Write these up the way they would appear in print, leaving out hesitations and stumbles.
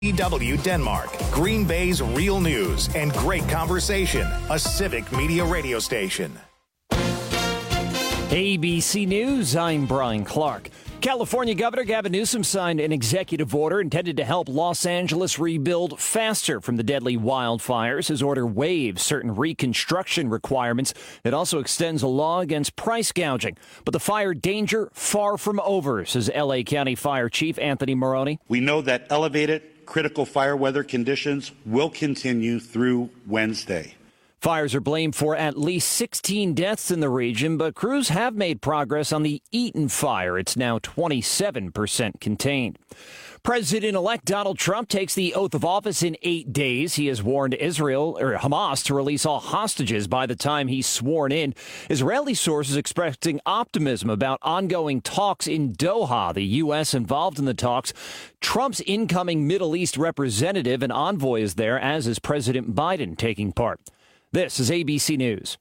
EW Denmark, Green Bay's real news and great conversation, a civic media radio station. ABC News, I'm Brian Clark. California Governor Gavin Newsom signed an executive order intended to help Los Angeles rebuild faster from the deadly wildfires. His order waives certain reconstruction requirements. It also extends a law against price gouging. But the fire danger far from over, says L.A. County Fire Chief Anthony Maroney. We know that elevated critical fire weather conditions will continue through Wednesday. Fires are blamed for at least 16 deaths in the region, but crews have made progress on the Eaton fire. It's now 27% contained. President-elect Donald Trump takes the oath of office in 8 days. He has warned Hamas to release all hostages by the time he's sworn in. Israeli sources expressing optimism about ongoing talks in Doha. The U.S. involved in the talks. Trump's incoming Middle East representative and envoy is there, as is President Biden taking part. This is ABC News.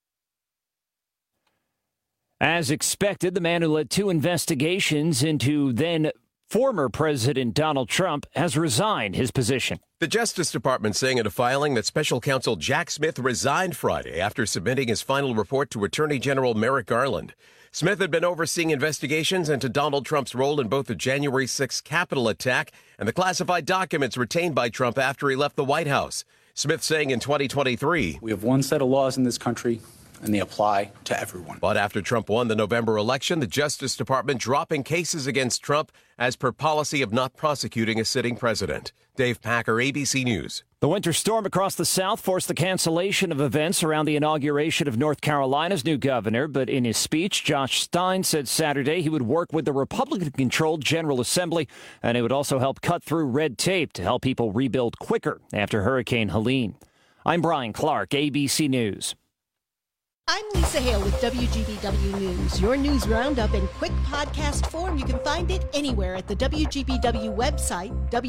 As expected, the man who led 2 investigations into then former President Donald Trump has resigned his position. The Justice Department saying in a filing that Special Counsel Jack Smith resigned Friday after submitting his final report to Attorney General Merrick Garland. Smith had been overseeing investigations into Donald Trump's role in both the January 6th Capitol attack and the classified documents retained by Trump after he left the White House. Smith saying in 2023, "We have one set of laws in this country, and they apply to everyone." But after Trump won the November election, the Justice Department dropping cases against Trump as per policy of not prosecuting a sitting president. Dave Packer, ABC News. The winter storm across the South forced the cancellation of events around the inauguration of North Carolina's new governor. But in his speech, Josh Stein said Saturday he would work with the Republican-controlled General Assembly, and it would also help cut through red tape to help people rebuild quicker after Hurricane Helene. I'm Brian Clark, ABC News. I'm Lisa Hale with WGBW News. Your news roundup in quick podcast form. You can find it anywhere at the WGBW website,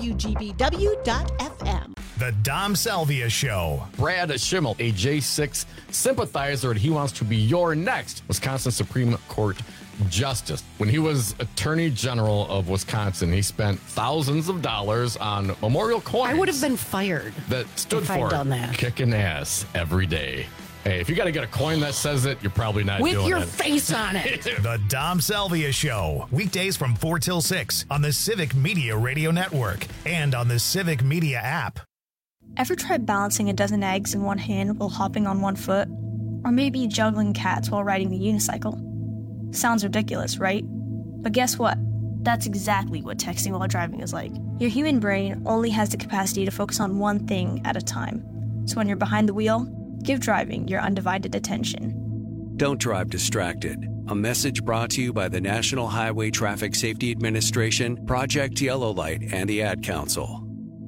WGBW.FM. The Dom Salvia Show. Brad Schimmel, a J6 sympathizer, and he wants to be your next Wisconsin Supreme Court Justice. When he was Attorney General of Wisconsin, he spent thousands of dollars on memorial coins. I would have been fired. That stood if for I'd done that. Kicking ass every day. Hey, if you got to get a coin that says it, you're probably not doing it. With your face on it. The Dom Salvia Show. Weekdays from 4 till 6 on the Civic Media Radio Network and on the Civic Media app. Ever tried balancing a dozen eggs in one hand while hopping on one foot? Or maybe juggling cats while riding the unicycle? Sounds ridiculous, right? But guess what? That's exactly what texting while driving is like. Your human brain only has the capacity to focus on one thing at a time. So when you're behind the wheel, give driving your undivided attention. Don't drive distracted. A message brought to you by the National Highway Traffic Safety Administration, Project Yellow Light, and the Ad Council.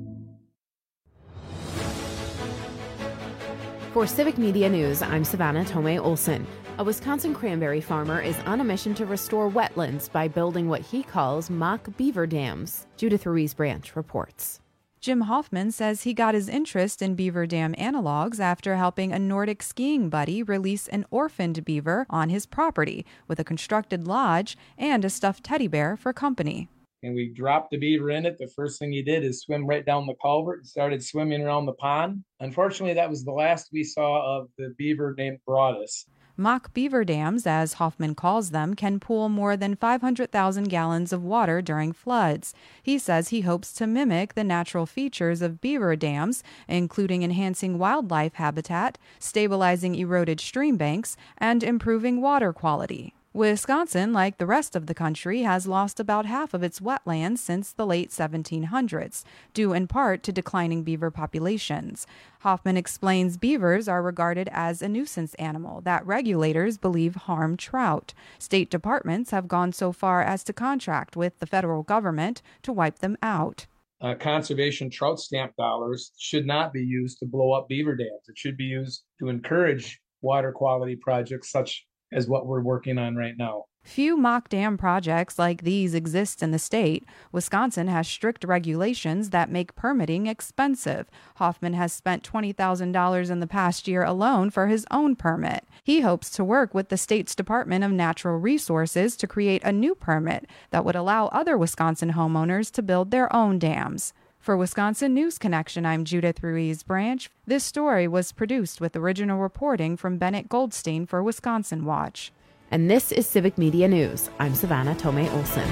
For Civic Media News, I'm Savannah Tomei Olson. A Wisconsin cranberry farmer is on a mission to restore wetlands by building what he calls mock beaver dams. Judith Ruiz Branch reports. Jim Hoffman says he got his interest in beaver dam analogs after helping a Nordic skiing buddy release an orphaned beaver on his property with a constructed lodge and a stuffed teddy bear for company. And we dropped the beaver in it. The first thing he did is swim right down the culvert and started swimming around the pond. Unfortunately, that was the last we saw of the beaver named Broadus. Mock beaver dams, as Hoffman calls them, can pool more than 500,000 gallons of water during floods. He says he hopes to mimic the natural features of beaver dams, including enhancing wildlife habitat, stabilizing eroded stream banks, and improving water quality. Wisconsin, like the rest of the country, has lost about half of its wetlands since the late 1700s, due in part to declining beaver populations. Hoffman explains beavers are regarded as a nuisance animal that regulators believe harm trout. State departments have gone so far as to contract with the federal government to wipe them out. Conservation trout stamp dollars should not be used to blow up beaver dams. It should be used to encourage water quality projects such as what we're working on right now. Few mock dam projects like these exist in the state. Wisconsin has strict regulations that make permitting expensive. Hoffman has spent $20,000 in the past year alone for his own permit. He hopes to work with the state's Department of Natural Resources to create a new permit that would allow other Wisconsin homeowners to build their own dams. For Wisconsin News Connection, I'm Judith Ruiz Branch. This story was produced with original reporting from Bennett Goldstein for Wisconsin Watch. And this is Civic Media News. I'm Savannah Tomei Olson.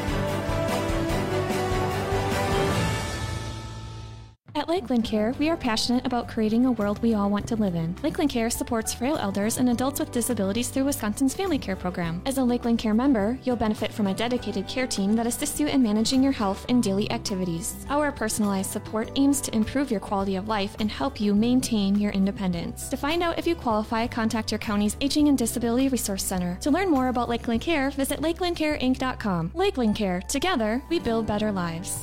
At Lakeland Care, we are passionate about creating a world we all want to live in. Lakeland Care supports frail elders and adults with disabilities through Wisconsin's Family Care program. As a Lakeland Care member, you'll benefit from a dedicated care team that assists you in managing your health and daily activities. Our personalized support aims to improve your quality of life and help you maintain your independence. To find out if you qualify, contact your county's Aging and Disability Resource Center. To learn more about Lakeland Care, visit lakelandcareinc.com. Lakeland Care. Together, we build better lives.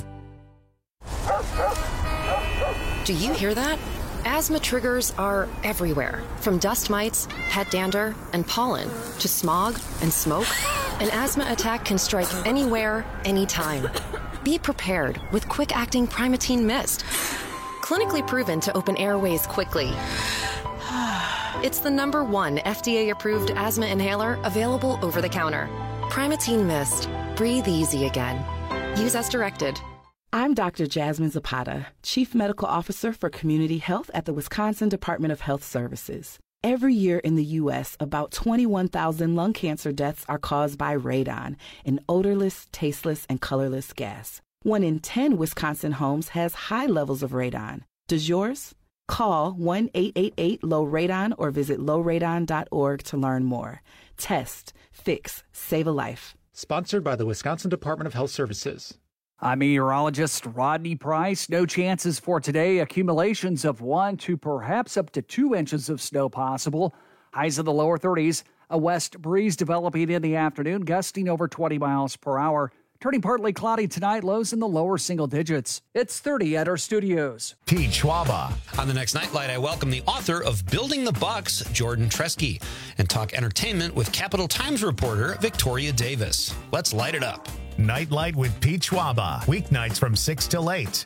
Do you hear that? Asthma triggers are everywhere, from dust mites, pet dander, and pollen, to smog and smoke. An asthma attack can strike anywhere, anytime. Be prepared with quick-acting Primatene Mist. Clinically proven to open airways quickly. It's the #1 FDA-approved asthma inhaler available over the counter. Primatene Mist. Breathe easy again. Use as directed. I'm Dr. Jasmine Zapata, Chief Medical Officer for Community Health at the Wisconsin Department of Health Services. Every year in the U.S., about 21,000 lung cancer deaths are caused by radon, an odorless, tasteless, and colorless gas. 1 in 10 Wisconsin homes has high levels of radon. Does yours? Call 1-888-LOW-RADON or visit lowradon.org to learn more. Test, fix, save a life. Sponsored by the Wisconsin Department of Health Services. I'm meteorologist Rodney Price. No chances for today. Accumulations of 1 to perhaps up to 2 inches of snow possible. Highs in the lower 30s. A west breeze developing in the afternoon, gusting over 20 miles per hour. Turning partly cloudy tonight, lows in the lower single digits. It's 30 at our studios. Pete Schwaba. On the next Nightlight, I welcome the author of Building the Bucks, Jordan Tresky, and talk entertainment with Capital Times reporter Victoria Davis. Let's light it up. Nightlight with Pete Schwaba. Weeknights from 6 till 8.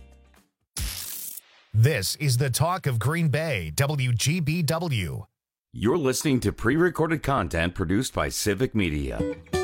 This is the talk of Green Bay, WGBW. You're listening to pre-recorded content produced by Civic Media.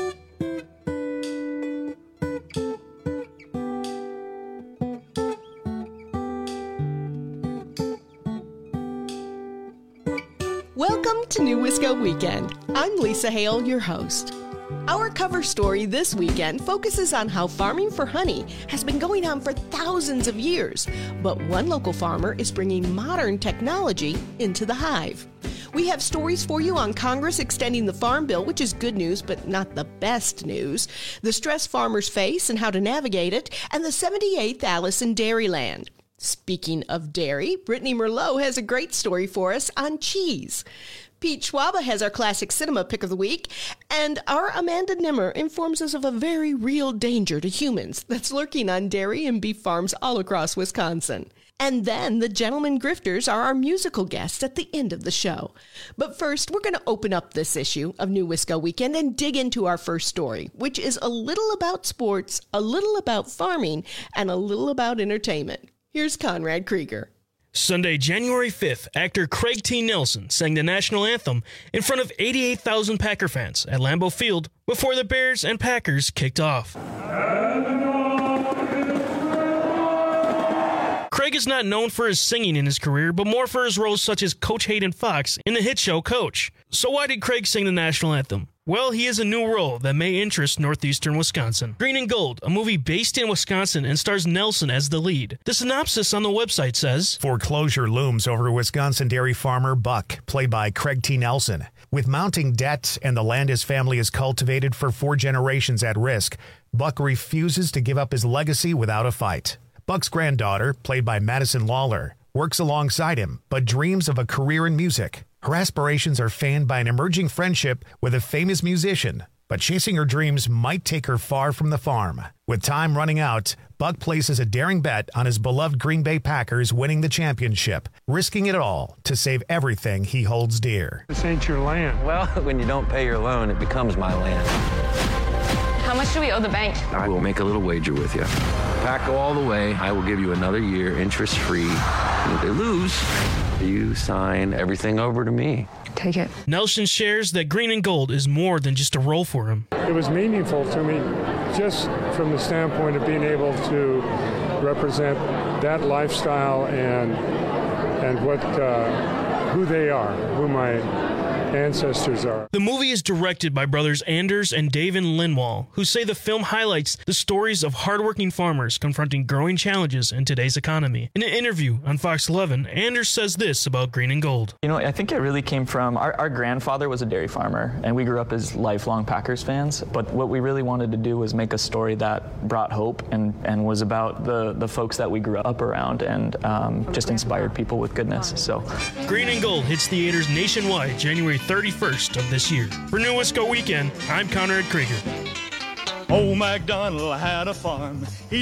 Welcome to New Wisco Weekend. I'm Lisa Hale, your host. Our cover story this weekend focuses on how farming for honey has been going on for thousands of years, but one local farmer is bringing modern technology into the hive. We have stories for you on Congress extending the Farm Bill, which is good news, but not the best news, the stress farmers face and how to navigate it, and the 78th Alice in Dairyland. Speaking of dairy, Brittany Merlot has a great story for us on cheese. Pete Schwaba has our classic cinema pick of the week, and our Amanda Nimmer informs us of a very real danger to humans that's lurking on dairy and beef farms all across Wisconsin. And then the Gentlemen Grifters are our musical guests at the end of the show. But first, we're going to open up this issue of New Wisco Weekend and dig into our first story, which is a little about sports, a little about farming, and a little about entertainment. Here's Conrad Krieger. Sunday, January 5th, actor Craig T. Nelson sang the national anthem in front of 88,000 Packer fans at Lambeau Field before the Bears and Packers kicked off. Craig is not known for his singing in his career, but more for his roles such as Coach Hayden Fox in the hit show Coach. So why did Craig sing the national anthem? Well, he has a new role that may interest northeastern Wisconsin. Green and Gold, a movie based in Wisconsin and stars Nelson as the lead. The synopsis on the website says, Foreclosure looms over Wisconsin dairy farmer Buck, played by Craig T. Nelson. With mounting debt and the land his family has cultivated for 4 generations at risk, Buck refuses to give up his legacy without a fight. Buck's granddaughter, played by Madison Lawler, works alongside him, but dreams of a career in music. Her aspirations are fanned by an emerging friendship with a famous musician, but chasing her dreams might take her far from the farm. With time running out, Buck places a daring bet on his beloved Green Bay Packers winning the championship, risking it all to save everything he holds dear. This ain't your land. Well, when you don't pay your loan, it becomes my land. How much do we owe the bank? I will make a little wager with you. Pack go all the way, I will give you another year interest-free. And if they lose, you sign everything over to me. Take it. Nelson shares that Green and Gold is more than just a role for him. It was meaningful to me just from the standpoint of being able to represent that lifestyle and what who they are, who my ancestors are. The movie is directed by brothers Anders and David Lindwall, who say the film highlights the stories of hardworking farmers confronting growing challenges in today's economy. In an interview on Fox 11, Anders says this about Green and Gold. You know, I think it really came from our grandfather was a dairy farmer, and we grew up as lifelong Packers fans. But what we really wanted to do was make a story that brought hope and was about the folks that we grew up around and just inspired people with goodness. So, Green and Gold hits theaters nationwide January 31st of this year. For New Wisco Weekend, I'm Conrad Krieger. Old MacDonald had a farm,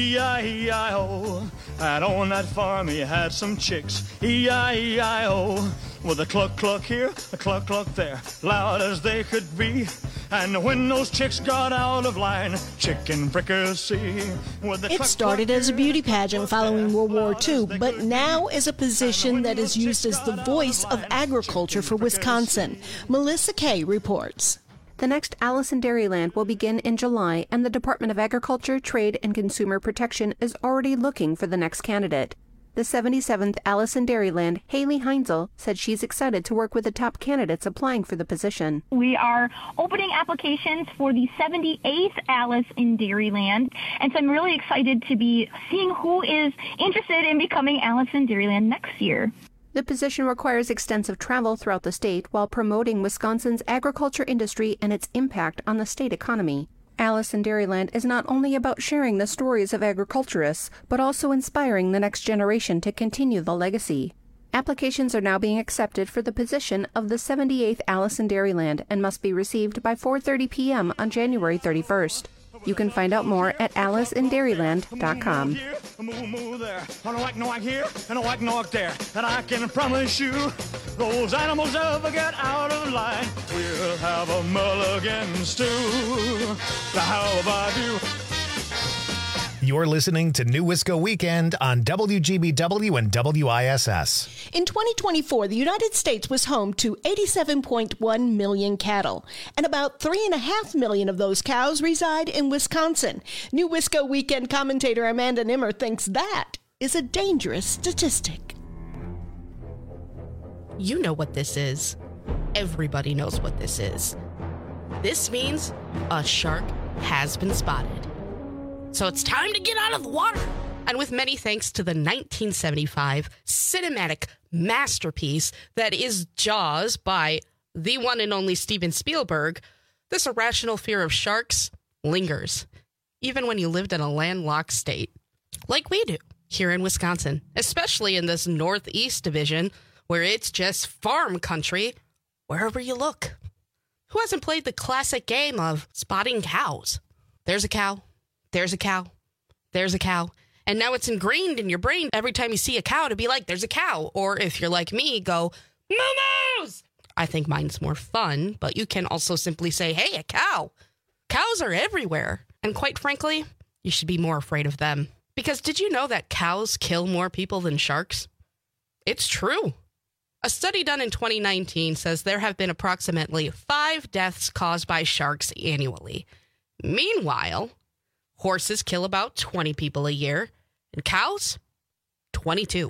E-I-E-I-O. And on that farm he had some chicks, E-I-E-I-O. With a cluck here, a cluck there, loud as they could be. And when those chicks got out of line, chicken fricassee. It started as a beauty pageant following World War II, but now is a position that is used as the voice of agriculture for Wisconsin. Melissa Kay reports. The next Alice in Dairyland will begin in July, and the Department of Agriculture, Trade, and Consumer Protection is already looking for the next candidate. The 77th Alice in Dairyland, Haley Heinzel, said she's excited to work with the top candidates applying for the position. We are opening applications for the 78th Alice in Dairyland, and so I'm really excited to be seeing who is interested in becoming Alice in Dairyland next year. The position requires extensive travel throughout the state while promoting Wisconsin's agriculture industry and its impact on the state economy. Alice in Dairyland is not only about sharing the stories of agriculturists, but also inspiring the next generation to continue the legacy. Applications are now being accepted for the position of the 78th Alice in Dairyland and must be received by 4:30 p.m. on January 31st. You can find out more at aliceinDairyland.com. Moo there, and a whack no whack here, and a whack no whack there. And I can promise you, those animals ever get out of line, we'll have a mulligan stew. How about you? You're listening to New Wisco Weekend on WGBW and WISS. In 2024, the United States was home to 87.1 million cattle, and about 3.5 million of those cows reside in Wisconsin. New Wisco Weekend commentator Amanda Nimmer thinks that is a dangerous statistic. You know what this is. Everybody knows what this is. This means a shark has been spotted. So it's time to get out of the water. And with many thanks to the 1975 cinematic masterpiece that is Jaws by the one and only Steven Spielberg, this irrational fear of sharks lingers, even when you lived in a landlocked state, like we do here in Wisconsin, especially in this Northeast division where it's just farm country wherever you look. Who hasn't played the classic game of spotting cows? There's a cow. There's a cow. There's a cow. And now it's ingrained in your brain every time you see a cow to be like, there's a cow. Or if you're like me, go, moo-moos! I think mine's more fun, but you can also simply say, hey, a cow. Cows are everywhere. And quite frankly, you should be more afraid of them. Because did you know that cows kill more people than sharks? It's true. A study done in 2019 says there have been approximately 5 deaths caused by sharks annually. Meanwhile, horses kill about 20 people a year, and cows, 22.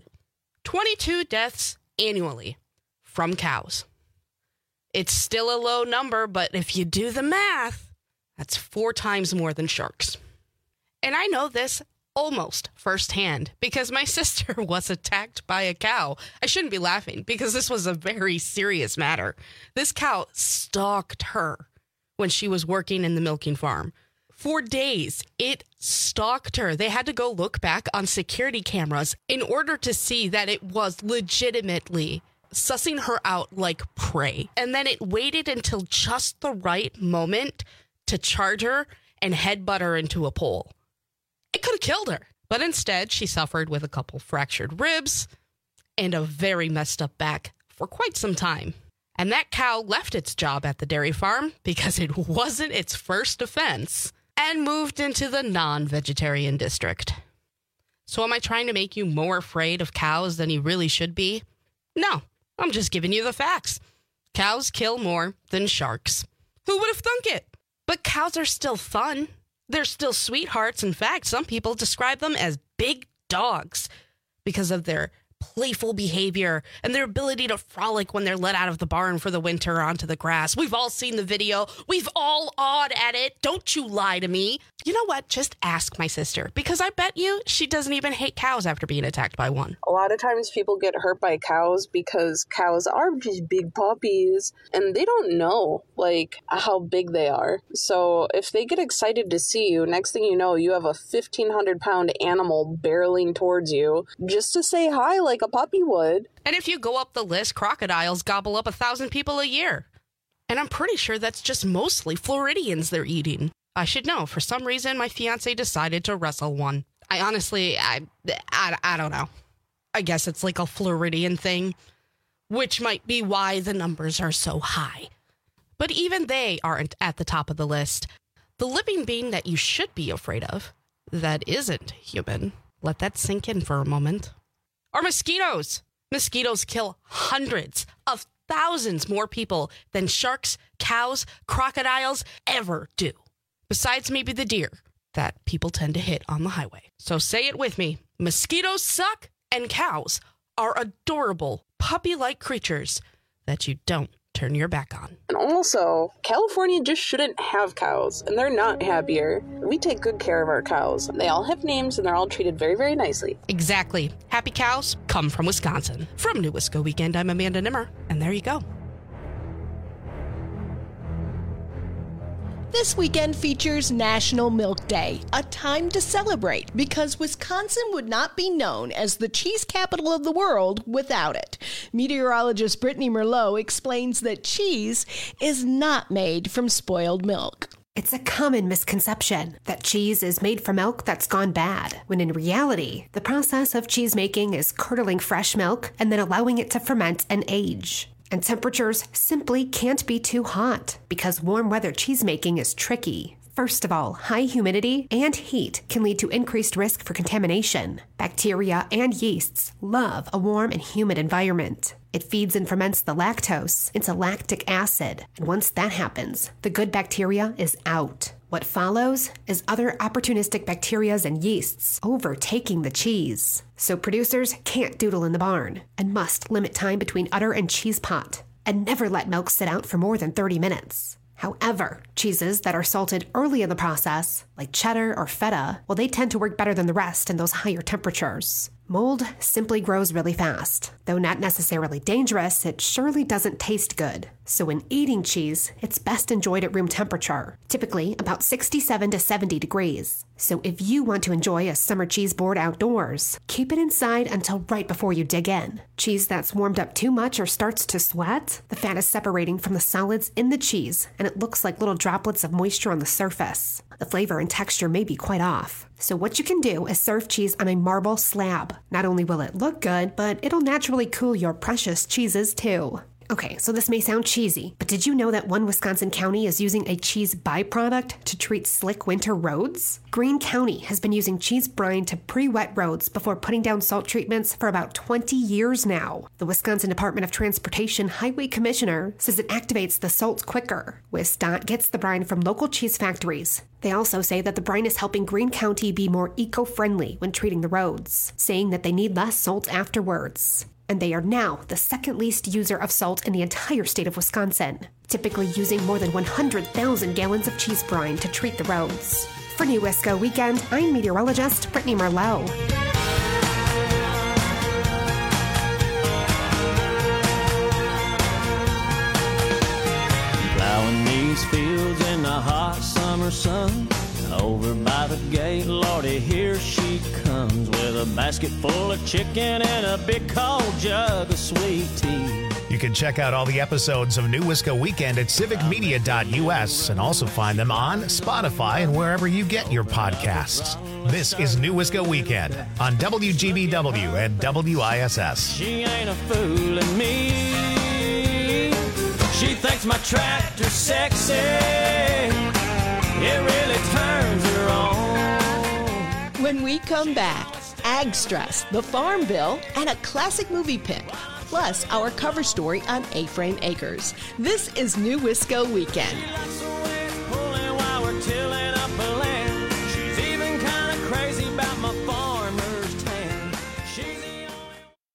22 deaths annually from cows. It's still a low number, but if you do the math, that's 4 times more than sharks. And I know this almost firsthand because my sister was attacked by a cow. I shouldn't be laughing because this was a very serious matter. This cow stalked her when she was working in the milking farm. For days, it stalked her. They had to go look back on security cameras in order to see that it was legitimately sussing her out like prey. And then it waited until just the right moment to charge her and headbutt her into a pole. It could have killed her. But instead, she suffered with a couple fractured ribs and a very messed up back for quite some time. And that cow left its job at the dairy farm because it wasn't its first offense and moved into the non-vegetarian district. So am I trying to make you more afraid of cows than you really should be? No, I'm just giving you the facts. Cows kill more than sharks. Who would have thunk it? But cows are still fun. They're still sweethearts. In fact, some people describe them as big dogs because of their playful behavior and their ability to frolic when they're let out of the barn for the winter onto the grass. We've all seen the video. We've all awed at it. Don't you lie to me. You know what? Just ask my sister, because I bet you she doesn't even hate cows after being attacked by one. A lot of times people get hurt by cows because cows are just big puppies and they don't know like how big they are. So if they get excited to see you, next thing you know, you have a 1,500-pound animal barreling towards you just to say hi like a puppy would. And if you go up the list, crocodiles gobble up 1,000 people a year. And I'm pretty sure that's just mostly Floridians they're eating. I should know. For some reason, my fiance decided to wrestle one. I honestly, I don't know. I guess it's like a Floridian thing, which might be why the numbers are so high. But even they aren't at the top of the list. The living being that you should be afraid of, that isn't human, let that sink in for a moment, are mosquitoes. Mosquitoes kill hundreds of thousands more people than sharks, cows, crocodiles ever do. Besides maybe the deer that people tend to hit on the highway. So say it with me. Mosquitoes suck, and cows are adorable, puppy-like creatures that you don't turn your back on. And also, California just shouldn't have cows, and they're not happier. We take good care of our cows. They all have names, and they're all treated very, very nicely. Exactly. Happy cows come from Wisconsin. From New Wisco Weekend, I'm Amanda Nimmer, and there you go. This weekend features National Milk Day, a time to celebrate because Wisconsin would not be known as the cheese capital of the world without it. Meteorologist Brittany Merlot explains that cheese is not made from spoiled milk. It's a common misconception that cheese is made from milk that's gone bad, when in reality, the process of cheese making is curdling fresh milk and then allowing it to ferment and age. And temperatures simply can't be too hot because warm weather cheesemaking is tricky. First of all, high humidity and heat can lead to increased risk for contamination. Bacteria and yeasts love a warm and humid environment. It feeds and ferments the lactose into lactic acid, and once that happens, the good bacteria is out. What follows is other opportunistic bacteria and yeasts overtaking the cheese. So producers can't doodle in the barn and must limit time between udder and cheese pot and never let milk sit out for more than 30 minutes. However, cheeses that are salted early in the process, like cheddar or feta, well, they tend to work better than the rest in those higher temperatures. Mold simply grows really fast. Though not necessarily dangerous, it surely doesn't taste good. So when eating cheese, it's best enjoyed at room temperature, typically about 67 to 70 degrees. So if you want to enjoy a summer cheese board outdoors, keep it inside until right before you dig in. Cheese that's warmed up too much or starts to sweat, the fat is separating from the solids in the cheese, and it looks like little droplets of moisture on the surface. The flavor and texture may be quite off. So what you can do is serve cheese on a marble slab. Not only will it look good, but it'll naturally cool your precious cheeses too. Okay, so this may sound cheesy, but did you know that one Wisconsin county is using a cheese byproduct to treat slick winter roads? Greene County has been using cheese brine to pre-wet roads before putting down salt treatments for about 20 years now. The Wisconsin Department of Transportation Highway Commissioner says it activates the salts quicker. WisDOT gets the brine from local cheese factories. They also say that the brine is helping Greene County be more eco-friendly when treating the roads, saying that they need less salt afterwards. And they are now the second least user of salt in the entire state of Wisconsin, typically using more than 100,000 gallons of cheese brine to treat the roads. For New Wisco Weekend, I'm meteorologist Brittany Merlot. Plowing these fields in the hot summer sun. Over by the gate, Lordy, here she comes with a basket full of chicken and a big cold jug of sweet tea. You can check out all the episodes of New Wisco Weekend at civicmedia.us and also find them on Spotify and wherever you get your podcasts. This is New Wisco Weekend on WGBW and WISS. She ain't a fooling me. She thinks my tractor's sexy. It really turns her on. When we come back, Ag Stress, the Farm Bill, and a classic movie pick, plus our cover story on A-Frame Acres. This is New Wisco Weekend. While we're tilling up the land. She's even kind of crazy about my farmer's tan.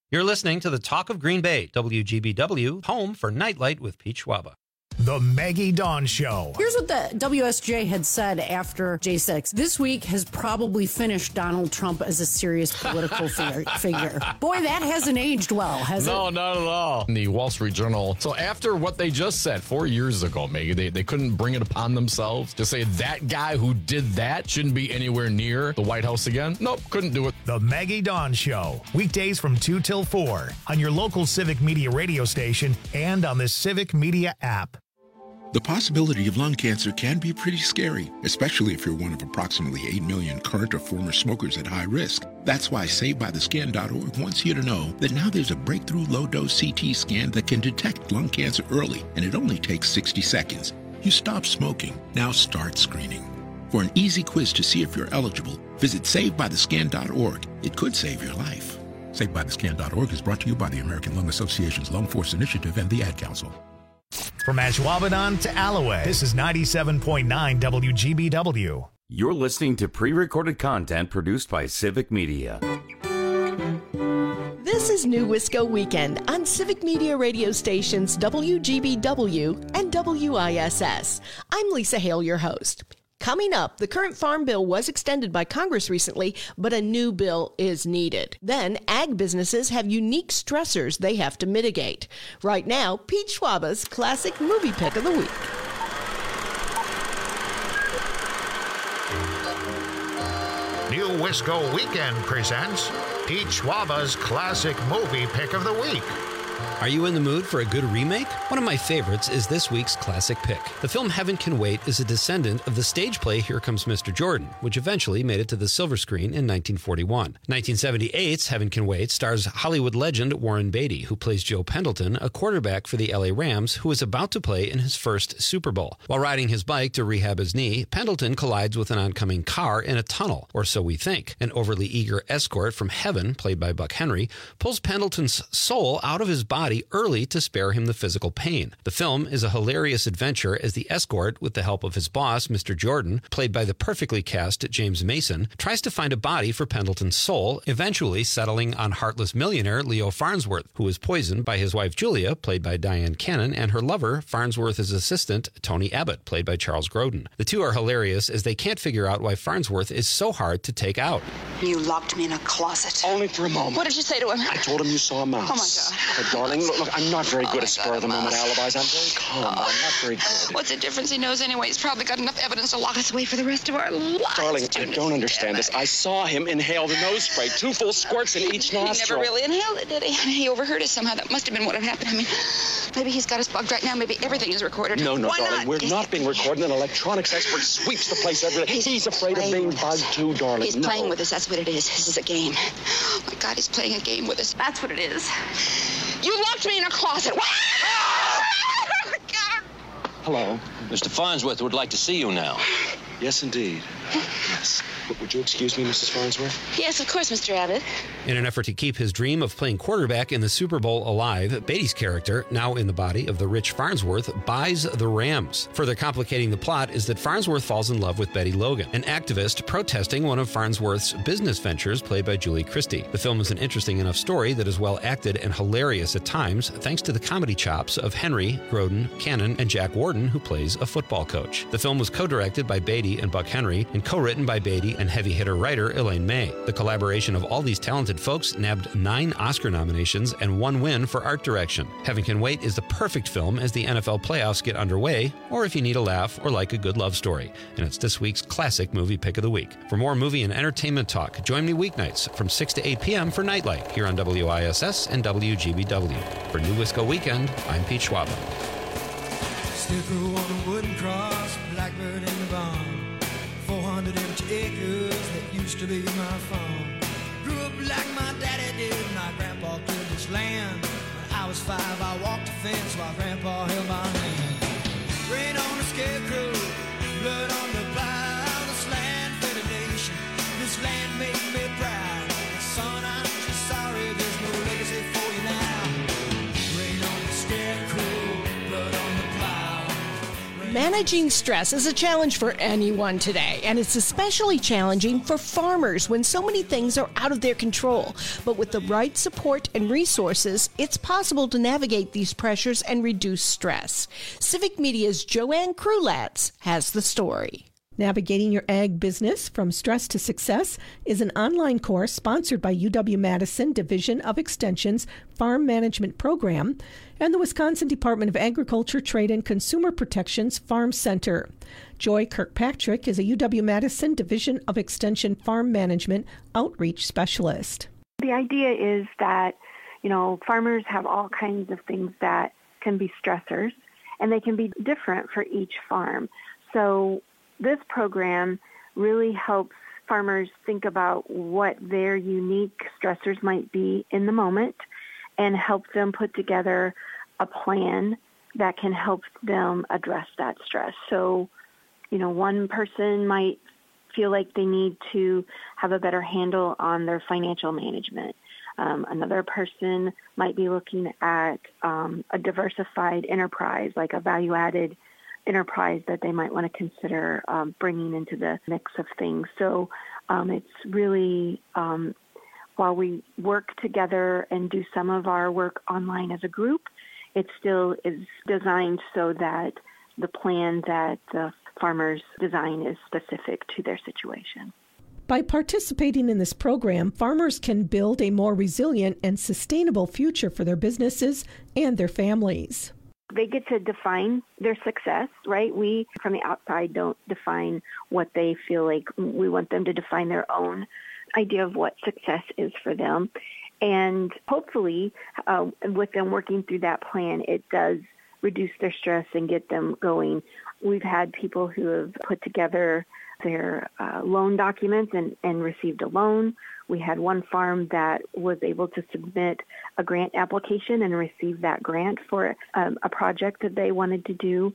You're listening to the Talk of Green Bay, WGBW, home for Nightlight with Pete Schwaba. The Maggie Dawn Show. Here's what the WSJ had said after J6. This week has probably finished Donald Trump as a serious political figure. Boy, that hasn't aged well, has it? No, not at all. The Wall Street Journal. So after what they just said 4 years ago, Maggie, they couldn't bring it upon themselves to say that guy who did that shouldn't be anywhere near the White House again. Nope, couldn't do it. The Maggie Dawn Show. Weekdays from 2 till 4 on your local Civic Media radio station and on the Civic Media app. The possibility of lung cancer can be pretty scary, especially if you're one of approximately 8 million current or former smokers at high risk. That's why SaveByTheScan.org wants you to know that now there's a breakthrough low-dose CT scan that can detect lung cancer early, and it only takes 60 seconds. You stop smoking, now start screening. For an easy quiz to see if you're eligible, visit SaveByTheScan.org. It could save your life. SaveByTheScan.org is brought to you by the American Lung Association's Lung Force Initiative and the Ad Council. From Ashwaubenon to Alloway, this is 97.9 WGBW. You're listening to pre-recorded content produced by Civic Media. This is New Wisco Weekend on Civic Media radio stations WGBW and WISS. I'm Lisa Hale, your host. Coming up, the current farm bill was extended by Congress recently, but a new bill is needed. Then, ag businesses have unique stressors they have to mitigate. Right now, Pete Schwaba's classic movie pick of the week. New Wisco Weekend presents Pete Schwaba's classic movie pick of the week. Are you in the mood for a good remake? One of my favorites is this week's classic pick. The film Heaven Can Wait is a descendant of the stage play Here Comes Mr. Jordan, which eventually made it to the silver screen in 1941. 1978's Heaven Can Wait stars Hollywood legend Warren Beatty, who plays Joe Pendleton, a quarterback for the LA Rams who is about to play in his first Super Bowl. While riding his bike to rehab his knee, Pendleton collides with an oncoming car in a tunnel, or so we think. An overly eager escort from heaven, played by Buck Henry, pulls Pendleton's soul out of his body early to spare him the physical pain. The film is a hilarious adventure as the escort, with the help of his boss, Mr. Jordan, played by the perfectly cast James Mason, tries to find a body for Pendleton's soul, eventually settling on heartless millionaire Leo Farnsworth, who is poisoned by his wife Julia, played by Diane Cannon, and her lover, Farnsworth's assistant, Tony Abbott, played by Charles Grodin. The two are hilarious as they can't figure out why Farnsworth is so hard to take out. You locked me in a closet. Only for a moment. What did you say to him? I told him you saw a mouse. Oh, my God. But, darling, look, I'm not very good at spur-of-the-moment alibis. I'm very calm, but I'm not very good. What's the difference? He knows anyway. He's probably got enough evidence to lock us away for the rest of our lives. Darling, I don't understand this. I saw him inhale the nose spray, 2 full squirts in each nostril. He never really inhaled it, did he? He overheard us somehow. That must have been what had happened. I mean, maybe he's got us bugged right now. Maybe everything is recorded. No, Why darling. not? We're not being recorded. An electronics expert sweeps the place every day. He's afraid of being bugged too, darling. He's playing with us. That's what it is. This is a game. Oh, my God, he's playing a game with us. That's what it is. You locked me in a closet. Hello. Mr. Farnsworth would like to see you now. Yes, indeed. Yes. Would you excuse me, Mrs. Farnsworth? Yes, of course, Mr. Abbott. In an effort to keep his dream of playing quarterback in the Super Bowl alive, Beatty's character, now in the body of the rich Farnsworth, buys the Rams. Further complicating the plot is that Farnsworth falls in love with Betty Logan, an activist protesting one of Farnsworth's business ventures, played by Julie Christie. The film is an interesting enough story that is well acted and hilarious at times, thanks to the comedy chops of Henry, Grodin, Cannon, and Jack Warden, who plays a football coach. The film was co-directed by Beatty and Buck Henry, and co-written by Beatty and heavy hitter writer Elaine May. The collaboration of all these talented folks nabbed 9 Oscar nominations and 1 win for art direction. Heaven Can Wait is the perfect film as the NFL playoffs get underway, or if you need a laugh or like a good love story. And it's this week's classic movie pick of the week. For more movie and entertainment talk, join me weeknights from 6 to 8 p.m. for Nightlight here on WISS and WGBW. For New Wisco Weekend, I'm Pete Schwaba. Sticker on a wooden cross, blackbird in the barn. 400 empty acres that used to be my farm. Grew up like my daddy did, my grandpa cleared this land. When I was 5, I walked the fence while grandpa held my hand. Rain on the scarecrow, blood on the plow. This land fed a nation, this land made me proud. Son, I'm just sorry there's no legacy for you now. Rain on the scarecrow, blood on the plow. Managing stress is a challenge for anyone today, and it's especially challenging for farmers when so many things are out of their control. But with the right support and resources, it's possible to navigate these pressures and reduce stress. Civic Media's Joanne Krulatz has the story. Navigating Your Ag Business from Stress to Success is an online course sponsored by UW-Madison Division of Extension's Farm Management Program and the Wisconsin Department of Agriculture, Trade, and Consumer Protection's Farm Center. Joy Kirkpatrick is a UW-Madison Division of Extension Farm Management Outreach Specialist. The idea is that, farmers have all kinds of things that can be stressors, and they can be different for each farm. So this program really helps farmers think about what their unique stressors might be in the moment and help them put together a plan that can help them address that stress. So, one person might feel like they need to have a better handle on their financial management. Another person might be looking at a diversified enterprise, like a value-added enterprise that they might want to consider bringing into the mix of things. So it's really, while we work together and do some of our work online as a group, it still is designed so that the plan that the farmers design is specific to their situation. By participating in this program, farmers can build a more resilient and sustainable future for their businesses and their families. They get to define their success, right? We, from the outside, don't define what they feel like. We want them to define their own idea of what success is for them. And hopefully, with them working through that plan, it does reduce their stress and get them going. We've had people who have put together their loan documents and received a loan. We had one farm that was able to submit a grant application and receive that grant for a project that they wanted to do.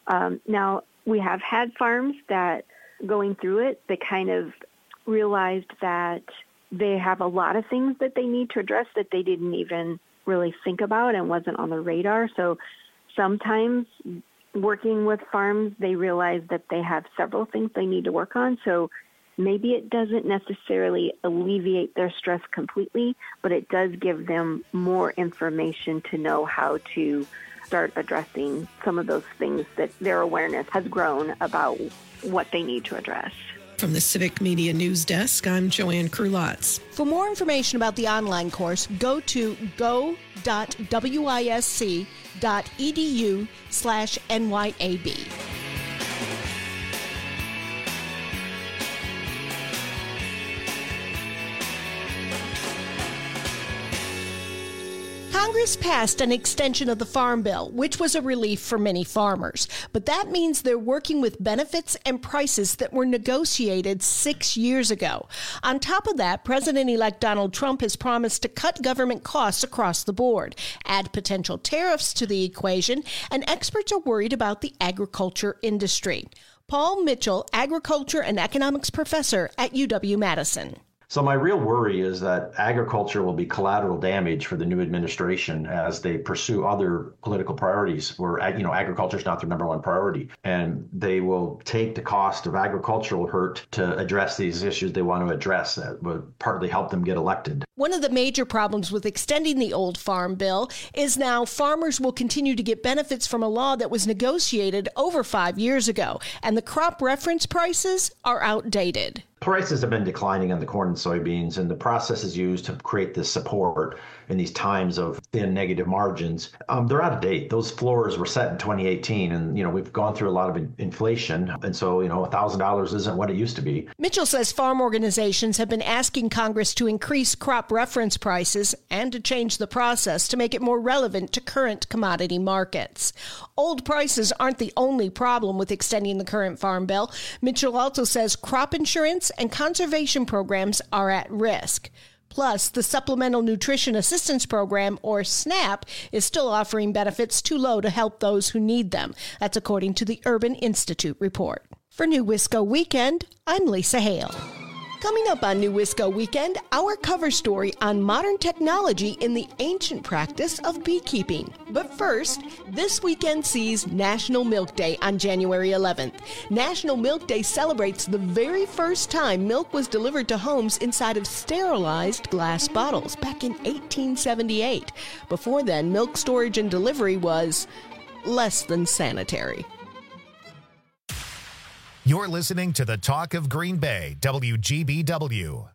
Now, we have had farms that, going through it, they kind of realized that they have a lot of things that they need to address that they didn't even really think about and wasn't on the radar. So sometimes working with farms, they realize that they have several things they need to work on. So maybe it doesn't necessarily alleviate their stress completely, but it does give them more information to know how to start addressing some of those things that their awareness has grown about what they need to address. From the Civic Media News Desk, I'm Joanne Krulatz. For more information about the online course, go to go.wisc.edu/NYAB. Congress passed an extension of the Farm Bill, which was a relief for many farmers. But that means they're working with benefits and prices that were negotiated 6 years ago. On top of that, President-elect Donald Trump has promised to cut government costs across the board, add potential tariffs to the equation, and experts are worried about the agriculture industry. Paul Mitchell, agriculture and economics professor at UW-Madison. So my real worry is that agriculture will be collateral damage for the new administration as they pursue other political priorities where, agriculture is not their number one priority. And they will take the cost of agricultural hurt to address these issues they want to address that would partly help them get elected. One of the major problems with extending the old Farm Bill is now farmers will continue to get benefits from a law that was negotiated over 5 years ago, and the crop reference prices are outdated. Prices have been declining on the corn and soybeans, and the process is used to create this support in these times of thin negative margins. They're out of date. Those floors were set in 2018, and we've gone through a lot of inflation, and so $1,000 isn't what it used to be. Mitchell says farm organizations have been asking Congress to increase crop reference prices and to change the process to make it more relevant to current commodity markets. Old prices aren't the only problem with extending the current Farm Bill. Mitchell also says crop insurance and conservation programs are at risk. Plus, the Supplemental Nutrition Assistance Program, or SNAP, is still offering benefits too low to help those who need them. That's according to the Urban Institute report. For New Wisco Weekend, I'm Lisa Hale. Coming up on New Wisco Weekend, our cover story on modern technology in the ancient practice of beekeeping. But first, this weekend sees National Milk Day on January 11th. National Milk Day celebrates the very first time milk was delivered to homes inside of sterilized glass bottles back in 1878. Before then, milk storage and delivery was less than sanitary. You're listening to the Talk of Green Bay, WGBW.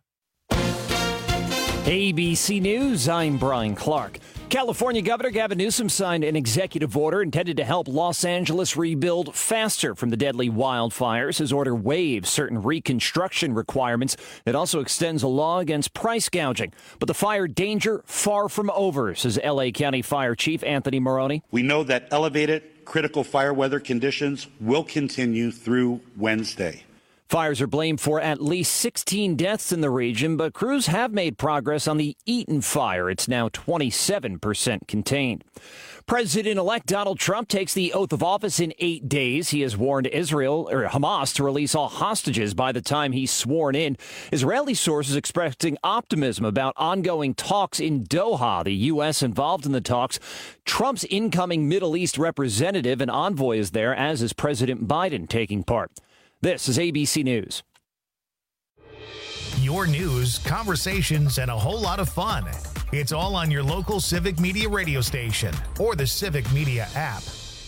ABC News, I'm Brian Clark. California Governor Gavin Newsom signed an executive order intended to help Los Angeles rebuild faster from the deadly wildfires. His order waives certain reconstruction requirements. It also extends a law against price gouging. But the fire danger far from over, says L.A. County Fire Chief Anthony Maroney. We know that elevated critical fire weather conditions will continue through Wednesday. Fires are blamed for at least 16 deaths in the region, but crews have made progress on the Eaton fire. It's now 27% contained. President-elect Donald Trump takes the oath of office in 8 days. He has warned Hamas to release all hostages by the time he's sworn in. Israeli sources expressing optimism about ongoing talks in Doha. The U.S. involved in the talks. Trump's incoming Middle East representative and envoy is there, as is President Biden taking part. This is ABC News. Your news, conversations, and a whole lot of fun. It's all on your local Civic Media radio station or the Civic Media app.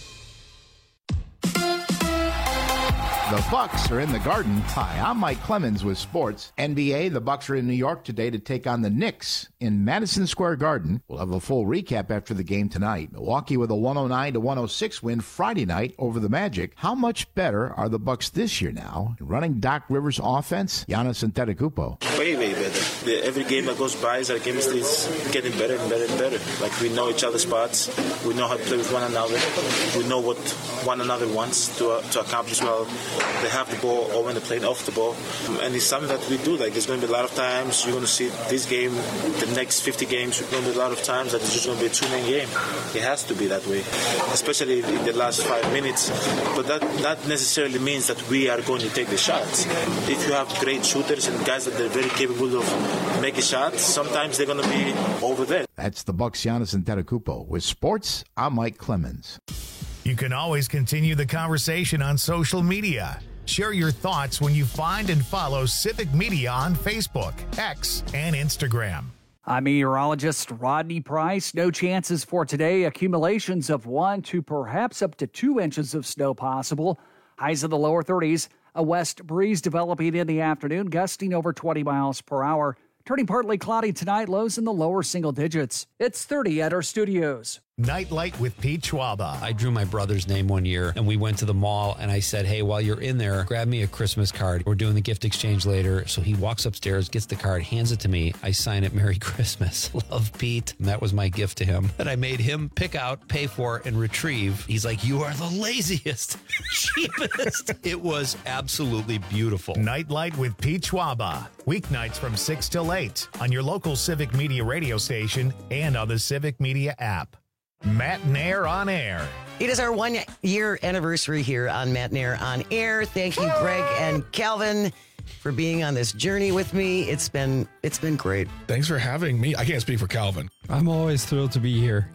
The Bucks are in the Garden. Hi, I'm Mike Clemens with sports. NBA, the Bucks are in New York today to take on the Knicks in Madison Square Garden. We'll have a full recap after the game tonight. Milwaukee with a 109-106 win Friday night over the Magic. How much better are the Bucks this year now? Running Doc Rivers' offense, Giannis Antetokounmpo. Way better. Every game that goes by, our chemistry is getting better and better and better. Like, we know each other's spots. We know how to play with one another. We know what one another wants to accomplish well. They have the ball or when they're playing off the ball. And it's something that we do. Like, there's going to be a lot of times you're going to see this game, the next 50 games, there's going to be a lot of times that it's just going to be a two-man game. It has to be that way, especially in the last 5 minutes. But that not necessarily means that we are going to take the shots. If you have great shooters and guys that are very capable of making shots, sometimes they're going to be over there. That's the Bucks' Giannis Antetokounmpo. With sports, I'm Mike Clemens. You can always continue the conversation on social media. Share your thoughts when you find and follow Civic Media on Facebook, X, and Instagram. I'm meteorologist Rodney Price. No chances for today. Accumulations of 1 to perhaps up to 2 inches of snow possible. Highs in the lower 30s. A west breeze developing in the afternoon, gusting over 20 miles per hour. Turning partly cloudy tonight, lows in the lower single digits. It's 30 at our studios. Nightlight with Pete Schwaba. I drew my brother's name one year, and we went to the mall, and I said, hey, while you're in there, grab me a Christmas card. We're doing the gift exchange later. So he walks upstairs, gets the card, hands it to me. I sign it, Merry Christmas. Love, Pete. And that was my gift to him. And I made him pick out, pay for, and retrieve. He's like, you are the laziest, cheapest. It was absolutely beautiful. Nightlight with Pete Schwaba. Weeknights from 6 till 8 on your local Civic Media radio station and on the Civic Media app. Matt Nair on Air. It is our 1-year anniversary here on Matt Nair on Air. Thank you, Greg and Calvin, for being on this journey with me. It's been great. Thanks for having me. I can't speak for Calvin. I'm always thrilled to be here.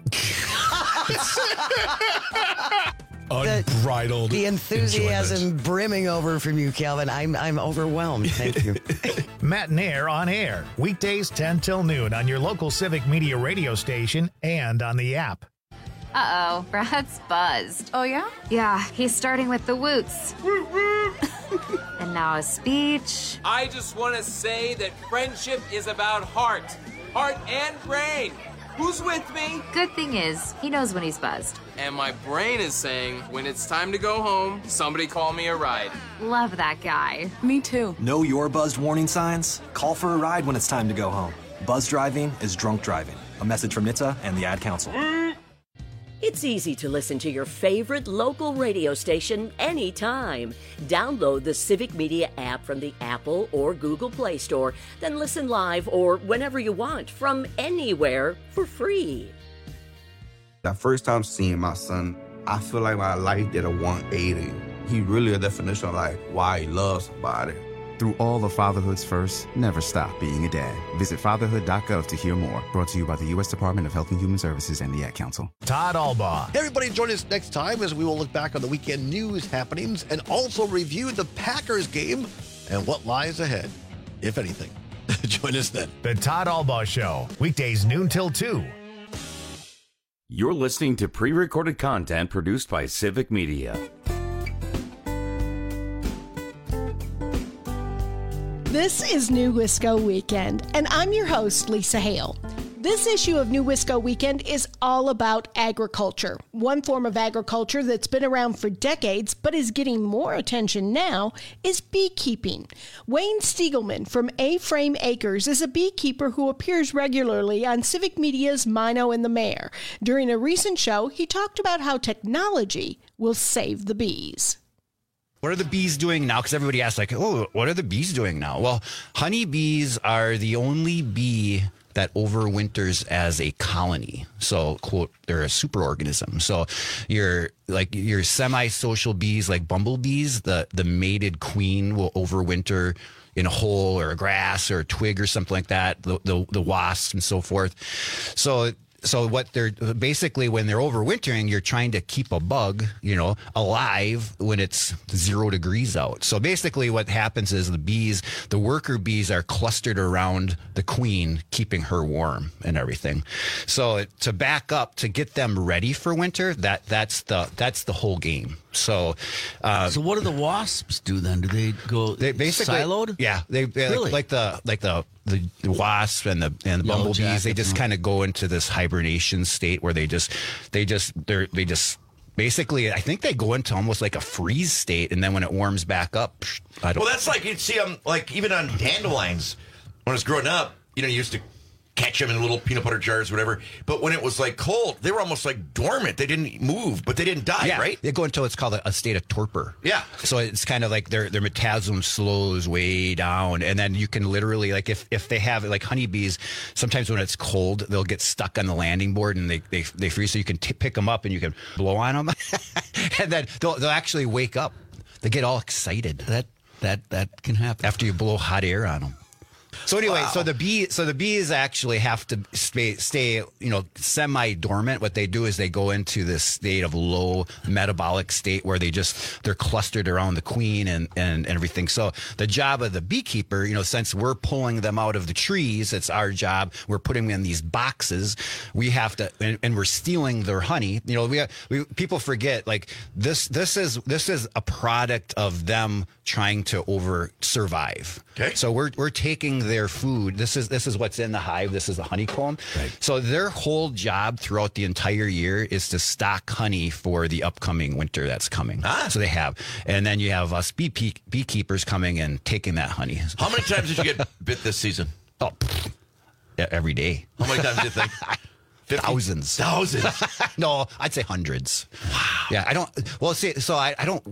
Unbridled. The enthusiasm enjoyment. brimming over from you, Calvin. I'm overwhelmed. Thank you. Matt Nair on Air. Weekdays 10 till noon on your local Civic Media radio station and on the app. Uh-oh, Brad's buzzed. Oh, yeah? Yeah, he's starting with the woots. And now a speech. I just want to say that friendship is about heart and brain. Who's with me? Good thing is, he knows when he's buzzed. And my brain is saying, when it's time to go home, somebody call me a ride. Love that guy. Me too. Know your buzzed warning signs? Call for a ride when it's time to go home. Buzz driving is drunk driving. A message from NHTSA and the Ad Council. It's easy to listen to your favorite local radio station anytime. Download the Civic Media app from the Apple or Google Play Store, then listen live or whenever you want from anywhere for free. The first time seeing my son, I feel like my life did a 180. He really a definition of like why he loves somebody. Through all of fatherhood's firsts, never stop being a dad. Visit fatherhood.gov to hear more. Brought to you by the U.S. Department of Health and Human Services and the Ad Council. Todd Albaugh. Everybody join us next time as we will look back on the weekend news happenings and also review the Packers game and what lies ahead, if anything. Join us then. The Todd Albaugh Show, weekdays noon till 2. You're listening to pre-recorded content produced by Civic Media. This is New Wisco Weekend, and I'm your host, Lisa Hale. This issue of New Wisco Weekend is all about agriculture. One form of agriculture that's been around for decades but is getting more attention now is beekeeping. Wayne Stiegelman from A-Frame Acres is a beekeeper who appears regularly on Civic Media's Mino and the Mayor. During a recent show, he talked about how technology will save the bees. What are the bees doing now? Because everybody asks, like, oh, what are the bees doing now? Well, honeybees are the only bee that overwinters as a colony. So, quote, they're a superorganism. So your semi-social bees like bumblebees, the mated queen will overwinter in a hole or a grass or a twig or something like that, the wasps and so forth. So what they're basically, when they're overwintering, you're trying to keep a bug, alive when it's 0 degrees out. So basically what happens is the worker bees are clustered around the queen, keeping her warm and everything. So to back up, to get them ready for winter, that's the whole game. So what do the wasps do then? Do they go siloed? Yeah, they really? like the wasp and the bumblebees. They just kind of go into this hibernation state where they just basically, I think they go into almost like a freeze state, and then when it warms back up, Well, that's like you'd see them like even on dandelions when I was growing up. You used to catch them in little peanut butter jars, whatever. But when it was like cold, they were almost like dormant. They didn't move, but they didn't die, right? They go into what's called a state of torpor. Yeah. So it's kind of like their metabolism slows way down. And then you can literally, like if they have, like honeybees, sometimes when it's cold, they'll get stuck on the landing board and they freeze. So you can pick them up and you can blow on them. And then they'll actually wake up. They get all excited. That can happen. After you blow hot air on them. So anyway, so the bees actually have to stay semi-dormant. What they do is they go into this state of low metabolic state where they're clustered around the queen and everything. So the job of the beekeeper, since we're pulling them out of the trees, it's our job. We're putting them in these boxes. We have to, and we're stealing their honey. People forget, like this is a product of them trying to survive. Okay. So we're taking their food. This is what's in the hive. This is the honeycomb. Right. So their whole job throughout the entire year is to stock honey for the upcoming winter that's coming. So they have, and then you have us beekeepers coming and taking that honey. How many times did you get bit this season? Oh, every day. How many times do you think? 50? Thousands. No, I'd say hundreds. Wow. Yeah, I don't. Well, see, so I don't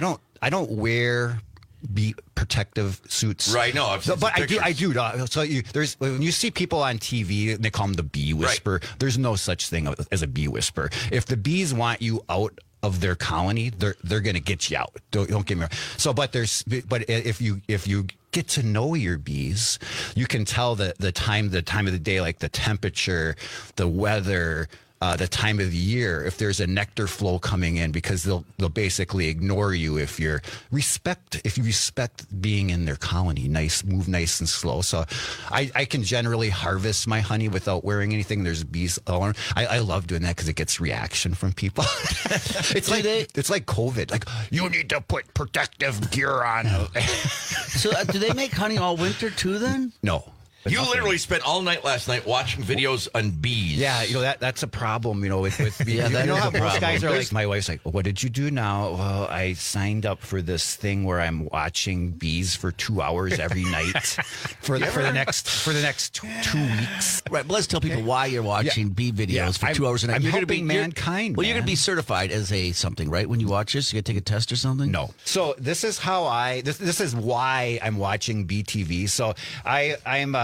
wear bee protective suits, right? No, but I do. So when you see people on TV, they call them the bee whisperer. Right. There's no such thing as a bee whisperer. If the bees want you out of their colony, they're going to get you out. Don't get me wrong. So, but if you get to know your bees, you can tell the time of the day, like the temperature, the weather, the time of the year, if there's a nectar flow coming in, because they'll basically ignore you if you respect being in their colony. Move nice and slow. So I can generally harvest my honey without wearing anything. There's bees all around. I love doing that because it gets reaction from people. It's like COVID. Like, you need to put protective gear on. So do they make honey all winter too then? No. You literally spent all night last night watching videos on bees. Yeah, that's a problem, with bees. Yeah, that is how a problem. most guys are like, my wife's like, well, what did you do now? Well, I signed up for this thing where I'm watching bees for 2 hours every night for the next 2 weeks. Right, but let's tell people why you're watching bee videos for 2 hours a night. I'm helping mankind. You're going to be certified as something, right? When you watch this, you got to take a test or something? No. So this is how this is why I'm watching BTV. So I'm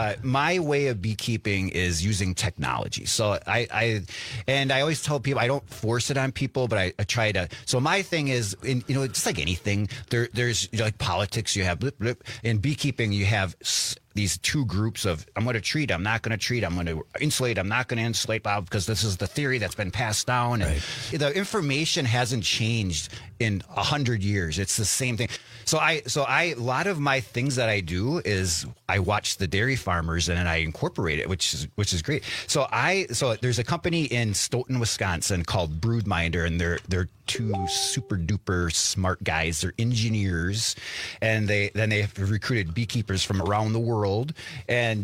my way of beekeeping is using technology. So I always tell people I don't force it on people, but I try to. So my thing is, just like anything, there's like politics. You have blip, blip. In beekeeping, you have these two groups of I'm going to treat, I'm not going to treat, I'm going to insulate, I'm not going to insulate, Bob, because this is the theory that's been passed down. And the information hasn't changed in 100 years. It's the same thing. So a lot of my things that I do is I watch the dairy farmers and then I incorporate it, which is great. So there's a company in Stoughton, Wisconsin called Broodminder, and they're two super duper smart guys. They're engineers, and they have recruited beekeepers from around the world, and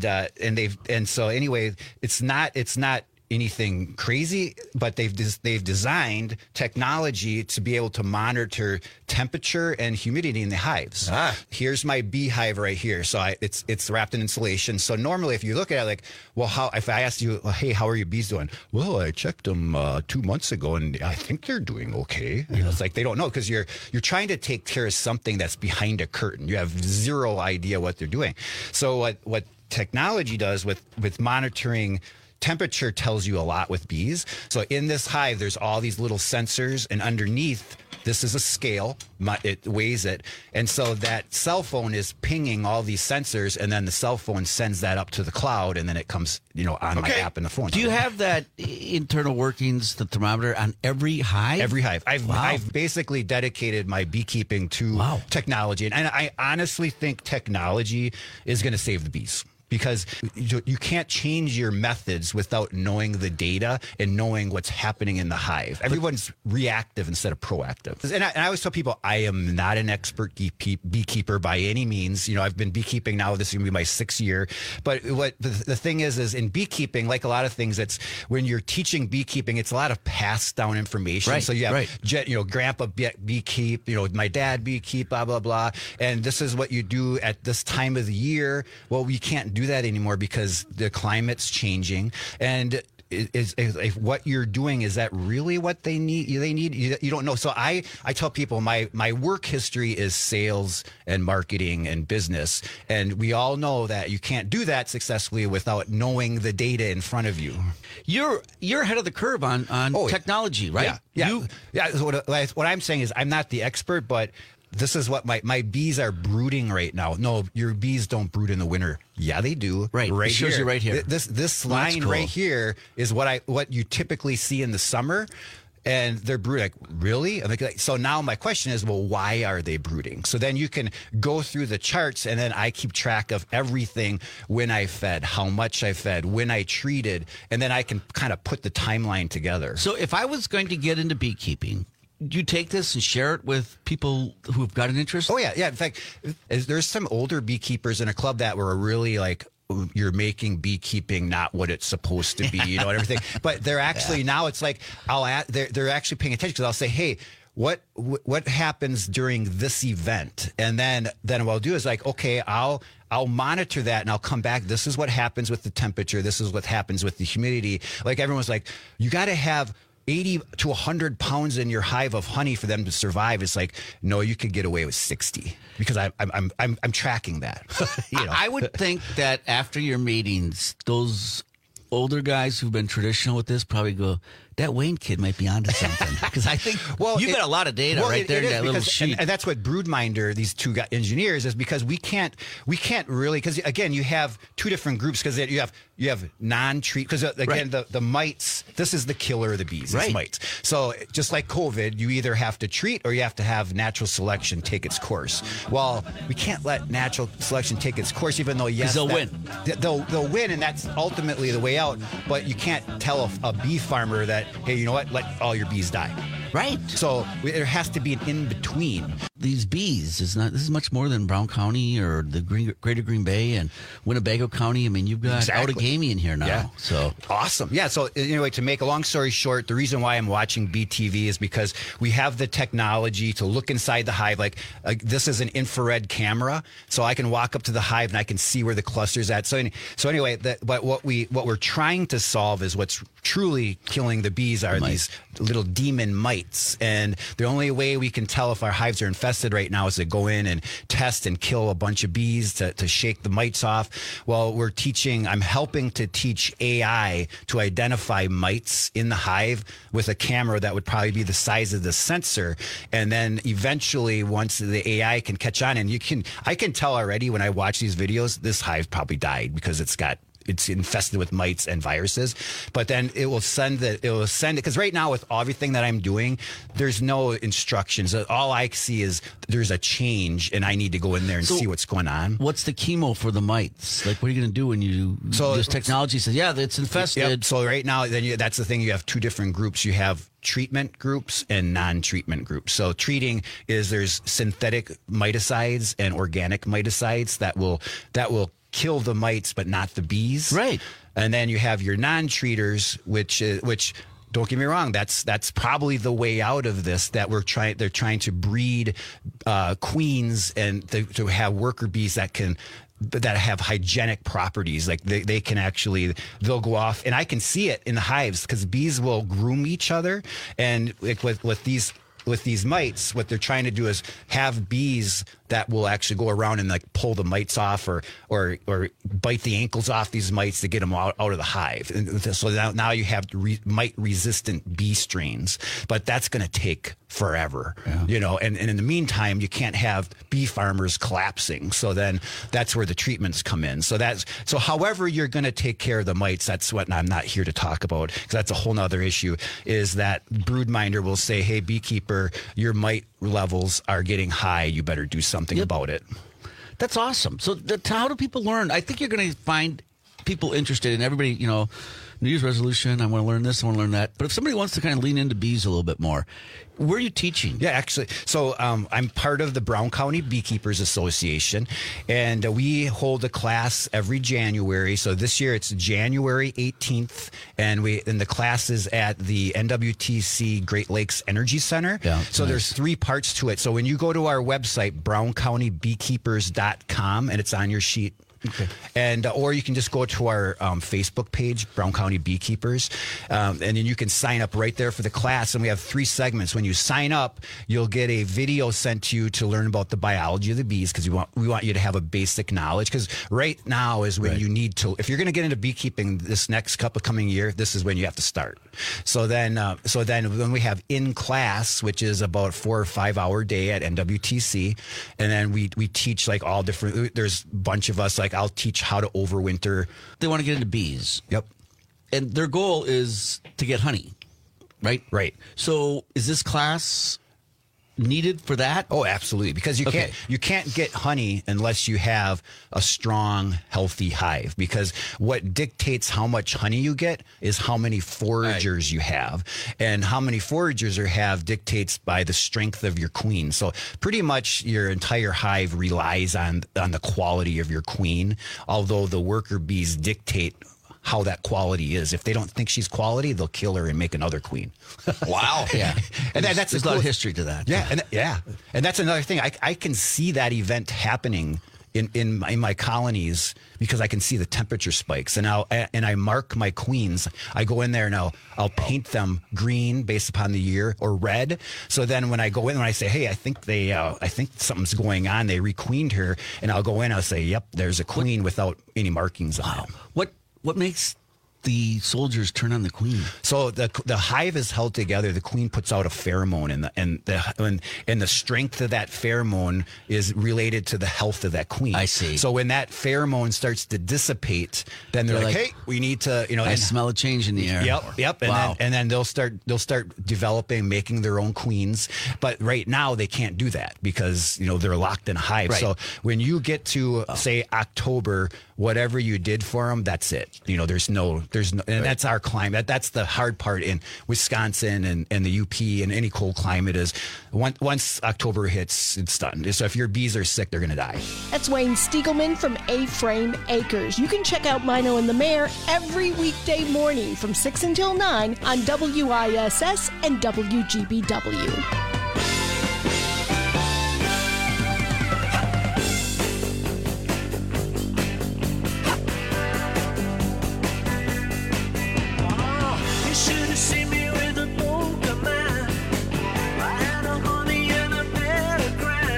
so anyway, it's not anything crazy, but they've designed technology to be able to monitor temperature and humidity in the hives. Here's my beehive right here. So it's wrapped in insulation. So normally, if you look at it, like, well, if I asked you, hey, how are your bees doing? Well, I checked them 2 months ago, and I think they're doing okay. It's like they don't know because you're trying to take care of something that's behind a curtain. You have zero idea what they're doing. So what technology does with monitoring temperature tells you a lot with bees. So in this hive, there's all these little sensors, and underneath, this is a scale. It weighs it. And so that cell phone is pinging all these sensors, and then the cell phone sends that up to the cloud, and then it comes, on my app in the phone. Do you have that internal workings, the thermometer, on every hive? Every hive. I've basically dedicated my beekeeping to technology. And I honestly think technology is going to save the bees. Because you can't change your methods without knowing the data and knowing what's happening in the hive. Everyone's reactive instead of proactive. And I always tell people I am not an expert beekeeper by any means. I've been beekeeping now. This is going to be my 6th year. But what the thing is in beekeeping, like a lot of things, it's when you're teaching beekeeping, it's a lot of passed down information. Right, so you have grandpa beekeep, my dad beekeep, blah, blah, blah. And this is what you do at this time of the year. Well, we can't do that anymore because the climate's changing, and if what you're doing, is that really what they need? You don't know. So I tell people my work history is sales and marketing and business, and we all know that you can't do that successfully without knowing the data in front of you. You're ahead of the curve on technology, right? Yeah. What I'm saying is I'm not the expert, but this is what my bees are brooding right now. No, your bees don't brood in the winter. Yeah, they do. Right it shows here. You right here. This line right here is what you typically see in the summer. And they're brooding. Like, really? So now my question is, well, why are they brooding? So then you can go through the charts, and then I keep track of everything: when I fed, how much I fed, when I treated, and then I can kind of put the timeline together. So if I was going to get into beekeeping, do you take this and share it with people who've got an interest? Oh, yeah. Yeah. In fact, there's some older beekeepers in a club that were really like, you're making beekeeping not what it's supposed to be, and everything. But they're actually now it's like they're actually paying attention, because I'll say, hey, what happens during this event? And then what I'll do is like, okay, I'll monitor that, and I'll come back. This is what happens with the temperature. This is what happens with the humidity. Like, everyone's like, you got to have 80 to 100 pounds in your hive of honey for them to survive. It's like, no, you could get away with 60, because I'm tracking that. I would think that after your meetings, those older guys who've been traditional with this probably go, that Wayne kid might be onto something. Because I think you've got a lot of data right there in that little sheet. And that's what Broodminder, these two engineers, is because we can't really, because again, you have two different groups, because you have non-treat, because again, the mites, this is the killer of the bees, it's mites. So just like COVID, you either have to treat or you have to have natural selection take its course. Well, we can't let natural selection take its course, even though, yes, they'll win. They'll win, and that's ultimately the way out. But you can't tell a bee farmer that, hey, you know what? Let all your bees die. Right. So there has to be an in-between. These bees, this is much more than Brown County or the Greater Green Bay and Winnebago County. I mean, you've got Outagamie in here now. Yeah. So awesome. Yeah. So anyway, to make a long story short, the reason why I'm watching BTV is because we have the technology to look inside the hive. Like this is an infrared camera, so I can walk up to the hive and I can see where the cluster's at. So anyway, but what we're trying to solve is what's truly killing the bees are these little demon mites, and the only way we can tell if our hives are infested tested right now is to go in and test and kill a bunch of bees to shake the mites off. Well, I'm helping to teach AI to identify mites in the hive with a camera that would probably be the size of the sensor. And then eventually, once the AI can catch on, and I can tell already when I watch these videos, this hive probably died because it's infested with mites and viruses. But then it will send it, because right now with everything that I'm doing, there's no instructions. All I see is there's a change and I need to go in there and see what's going on. What's the chemo for the mites? Like, what are you going to do when this technology says, yeah, it's infested? Yep. So right now, that's the thing. You have two different groups. You have treatment groups and non-treatment groups. So treating there's synthetic miticides and organic miticides that will kill the mites, but not the bees. Right. And then you have your non-treaters, which don't get me wrong, that's probably the way out of this. That they're trying to breed queens and to have worker bees that have hygienic properties. Like they can they'll go off, and I can see it in the hives because bees will groom each other, and like with these mites, what they're trying to do is have bees that will actually go around and like pull the mites off or bite the ankles off these mites to get them out of the hive. And so now you have mite resistant bee strains, but that's going to take forever, and in the meantime, you can't have bee farmers collapsing. So then that's where the treatments come in. So however you're going to take care of the mites, that's what I'm not here to talk about, because that's a whole nother issue, is that broodminder will say, hey, beekeeper, your mite levels are getting high. You better do something about it. That's awesome. So how do people learn? I think you're going to find people interested in everybody, New Year's resolution. I want to learn this. I want to learn that. But if somebody wants to kind of lean into bees a little bit more, where are you teaching? Yeah, actually. So I'm part of the Brown County Beekeepers Association, and we hold a class every January. So this year it's January 18th, and the class is at the NWTC Great Lakes Energy Center. Yeah, so nice. There's 3 parts to it. So when you go to our website, browncountybeekeepers.com, and it's on your sheet. Okay. And or you can just go to our Facebook page, Brown County Beekeepers, and then you can sign up right there for the class. And we have 3 segments. When you sign up, you'll get a video sent to you to learn about the biology of the bees, because we want you to have a basic knowledge. Because right now is when you need to. If you're going to get into beekeeping this next coming year, this is when you have to start. So then when we have in class, which is about a 4 or 5 hour day at NWTC, and then we teach like all different. There's a bunch of us. Like I'll teach how to overwinter. They want to get into bees. Yep. And their goal is to get honey, right? Right. So is this class needed for that? Oh, absolutely. Because you can't get honey unless you have a strong, healthy hive. Because what dictates how much honey you get is how many foragers you have. And how many foragers you have dictates by the strength of your queen. So pretty much your entire hive relies on the quality of your queen, although the worker bees dictate how that quality is. If they don't think she's quality, they'll kill her and make another queen. Wow. Yeah. And that's there's a lot of history to that. Yeah. And that's another thing. I can see that event happening in my colonies because I can see the temperature spikes. And I mark my queens. I go in there and I'll paint them green based upon the year, or red. So then when I go in and I say, hey, I think something's going on, they requeened her, and I'll go in, I'll say, yep, there's a queen without any markings on it. What makes the soldiers turn on the queen? So the hive is held together. The queen puts out a pheromone, and the strength of that pheromone is related to the health of that queen. I see. So when that pheromone starts to dissipate, then they're like, hey, we need to, I smell a change in the air. Yep. And then they'll start developing, making their own queens. But right now they can't do that because they're locked in a hive. Right. So when you get to say October, whatever you did for them, that's it. There's no, and that's our climate. That's the hard part in Wisconsin and the UP and any cold climate is once October hits, it's done. So if your bees are sick, they're going to die. That's Wayne Stiegelman from A-Frame Acres. You can check out Mino and the Mayor every weekday morning from 6 until 9 on WISS and WGBW. See me with a poker man. I had a honey and a better grand.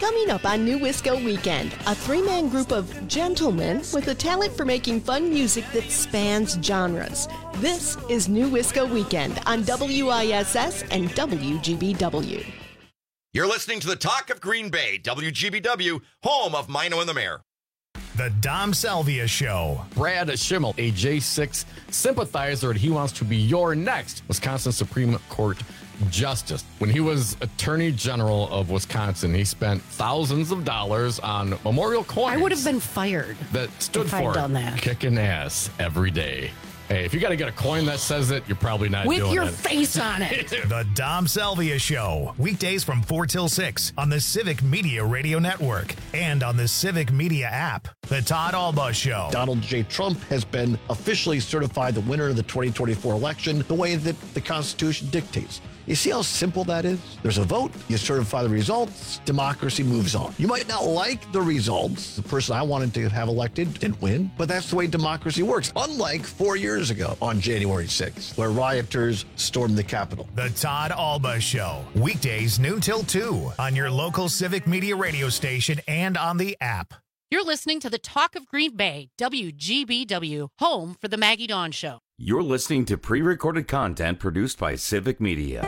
Coming up on New Wisco Weekend, a three-man group of gentlemen with a talent for making fun music that spans genres. This is New Wisco Weekend on WISS and WGBW. You're listening to the Talk of Green Bay, WGBW, home of Mino and the Mayor. The Dom Salvia Show. Brad Schimmel, a J6 sympathizer, and he wants to be your next Wisconsin Supreme Court Justice. When he was Attorney General of Wisconsin, he spent thousands of dollars on memorial coins. I would have been fired that stood if I'd for done that. kicking ass every day. Hey, if you got to get a coin that says it, you're probably not with doing your it. face on it. The Dom Salvia Show. Weekdays from 4 till 6 on the Civic Media Radio Network and on the Civic Media app. The Todd Alba Show. Donald J. Trump has been officially certified the winner of the 2024 election the way that the Constitution dictates. You see how simple that is? There's a vote, you certify the results, democracy moves on. You might not like the results. The person I wanted to have elected didn't win, but that's the way democracy works. Unlike 4 years ago on January 6th, where rioters stormed the Capitol. The Todd Alba Show. Weekdays noon till 2 on your local Civic Media radio station and on the app. You're listening to the Talk of Green Bay, WGBW, home for the Maggie Dawn Show. You're listening to pre-recorded content produced by Civic Media.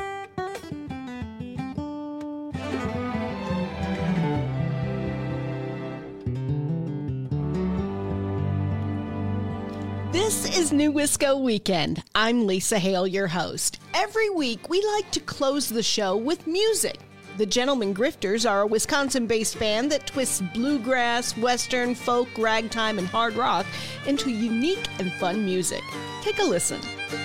This is New Wisco Weekend. I'm Lisa Hale, your host. Every week, we like to close the show with music. The Gentlemen Grifters are a Wisconsin-based band that twists bluegrass, western, folk, ragtime, and hard rock into unique and fun music. Take a listen.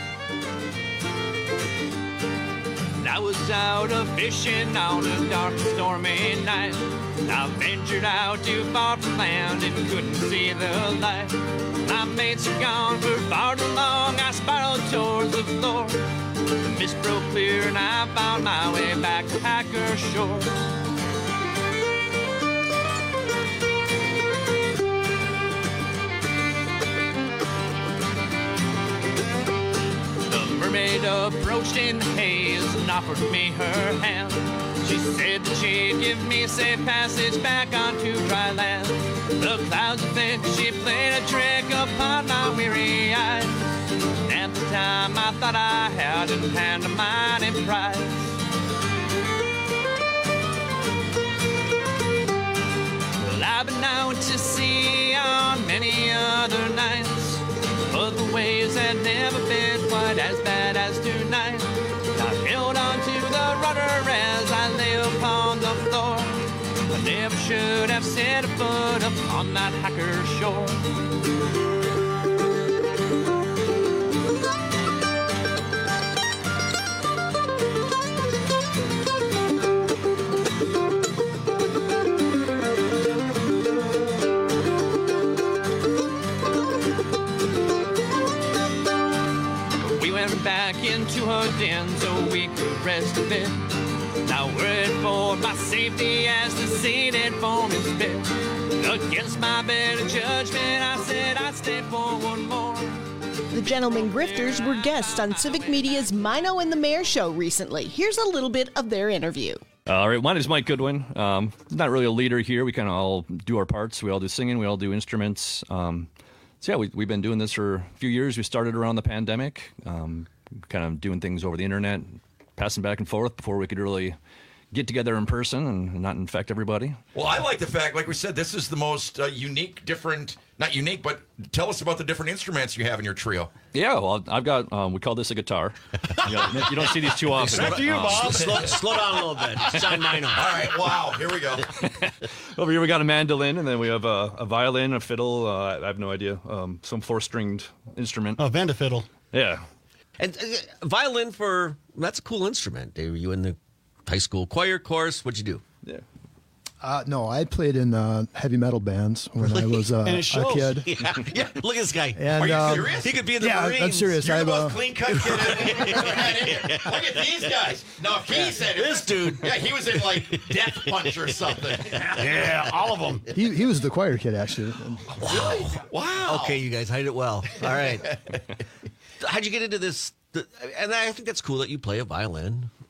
I was out fishing on a dark and stormy night. I ventured out too far from land and couldn't see the light. My mates are gone for far too long. I spiraled towards the floor. The mist broke clear and I found my way back to Hacker Shore. The mermaid approached in the haze and offered me her hand. She said that she'd give me safe passage back onto dry land. The clouds of thick, she played a trick upon my weary eyes. At the time I thought I had in hand a mighty prize. Well, I've been out to sea on many other nights, but the waves had never been quite as bad as tonight. I held on to the rudder as I lay upon the floor. I never should have set a foot upon that Hacker Shore. Back into her den so we could rest a bit. Now worried for my safety as the sea did foam and spit. Against my better judgment, I said I'd stay for one more. The Gentlemen Grifters were guests on Civic Media's Mino and the Mayor show recently. Here's a little bit of their interview. All right, my name is Mike Goodwin. Not really a leader here. We kind of all do our parts. We all do singing. We all do instruments. So, yeah, we've been doing this for a few years. We started around the pandemic, kind of doing things over the internet, passing back and forth before we could really get together in person and not infect everybody. Well, I like the fact, like we said, this is the most unique, different, not unique, but tell us about the different instruments you have in your trio. Yeah, well, I've got, we call this a guitar. You don't see these too often. Back to you, Bob. Slow down a little bit. Sound minor. All right, wow, here we go. Over here we got a mandolin, and then we have a violin, a fiddle, I have no idea, some four-stringed instrument. Oh, Vanderfiddle. Yeah. And violin that's a cool instrument. Were you in the high school choir course? What'd you do? Yeah. No, I played in heavy metal bands when I was a kid. Yeah, look at this guy. And, are you serious? He could be in the Marines. I'm serious. You're the most clean-cut kid Look at these guys. No, he said it. This dude. Yeah, he was in, like, Death Punch or something. Yeah, all of them. He was the choir kid, actually. Really? Wow. Okay, you guys hide it well. All right. How'd you get into this? And I think that's cool that you play a violin.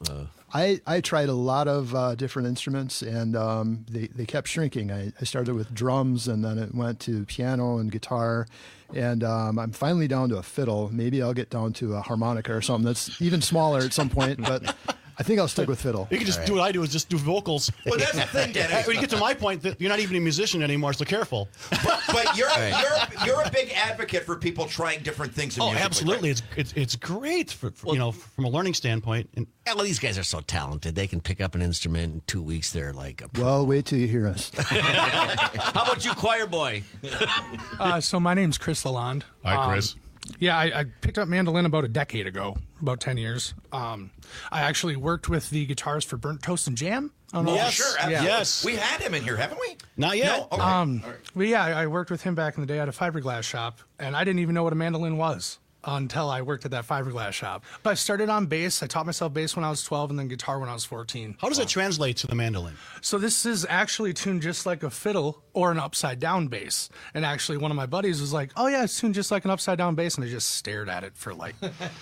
I tried a lot of different instruments, and they kept shrinking. I started with drums, and then it went to piano and guitar, and I'm finally down to a fiddle. Maybe I'll get down to a harmonica or something that's even smaller at some point, but I think I'll stick with fiddle. You can just do what I do, is just do vocals. Well, that's the thing, Dennis. When you get to my point, that you're not even a musician anymore, so careful. But you're a big advocate for people trying different things in music. Absolutely. Right? It's great for from a learning standpoint. And well, these guys are so talented. They can pick up an instrument in 2 weeks. They're like a pro. Well, wait till you hear us. How about you, choir boy? So my name's Chris Lalonde. Hi, Chris. Yeah, I picked up mandolin about a decade ago, about 10 years. I actually worked with the guitars for Burnt Toast and Jam. Yes, sure. Yeah. Yes. We had him in here, haven't we? Not yet. No? Okay. Well, yeah, I worked with him back in the day at a fiberglass shop, and I didn't even know what a mandolin was until I worked at that fiberglass shop. But I started on bass. I taught myself bass when I was 12 and then guitar when I was 14. How does that translate to the mandolin? So this is actually tuned just like a fiddle or an upside-down bass. And actually one of my buddies was like, oh, yeah, it's tuned just like an upside-down bass. And I just stared at it for like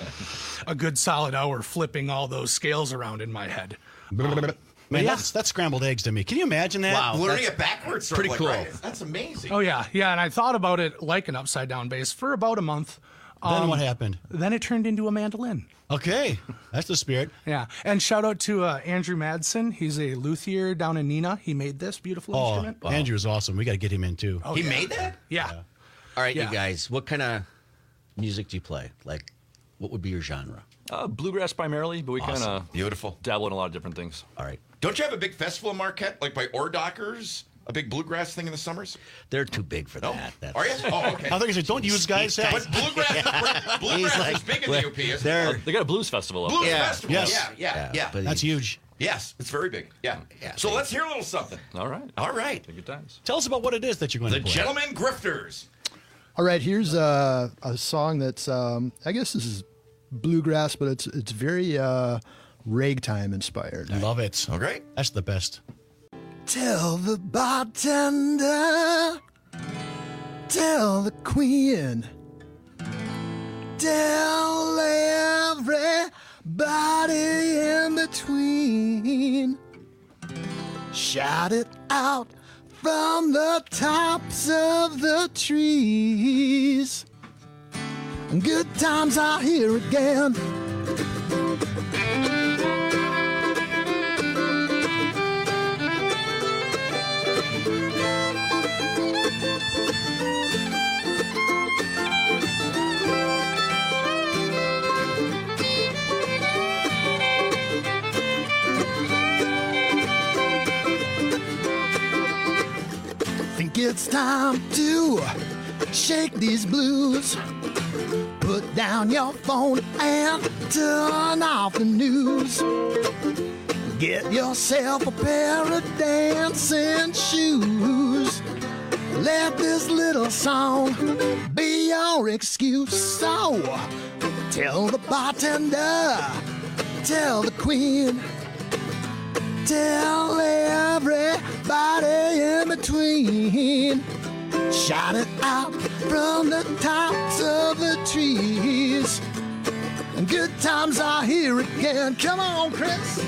a good solid hour, flipping all those scales around in my head. Man, that's scrambled eggs to me. Can you imagine that? Wow, learning it backwards. Pretty cool. Right? That's amazing. Oh, yeah. Yeah, and I thought about it like an upside-down bass for about a month. Then what happened? Then it turned into a mandolin. Okay, that's the spirit. Yeah, and shout out to Andrew Madsen. He's a luthier down in Neenah. He made this beautiful instrument. Wow. Andrew's awesome. We got to get him in too. He made that? Yeah. All right, you guys. What kind of music do you play? Like, what would be your genre? Bluegrass primarily, but we kind Awesome. of Beautiful. dabble in a lot of different things. All right. Don't you have a big festival in Marquette, like by Oredockers? A big bluegrass thing in the summers? They're too big for that. Are you? Oh, okay. I think I said, don't use guys. But bluegrass is big in the UP, isn't it? They got a blues festival up Blues there. festival. Yes. Yeah. That's huge. Yes, it's very big. Yeah. So let's hear a little something. All right. All right. Take your times. Tell us about what it is that you're going The to play. Gentlemen Grifters. All right, here's a song that's, I guess this is bluegrass, but it's very ragtime inspired. Love it. Okay. That's the best. Tell the bartender, tell the queen, tell everybody in between. Shout it out from the tops of the trees. Good times are here again. Think it's time to shake these blues. Put down your phone and turn off the news. Get yourself a pair of dancing shoes. Let this little song be your excuse. So tell the bartender, tell the queen, tell everybody in between. Shout it out from the tops of the trees. Good times are here again. Come on, Chris.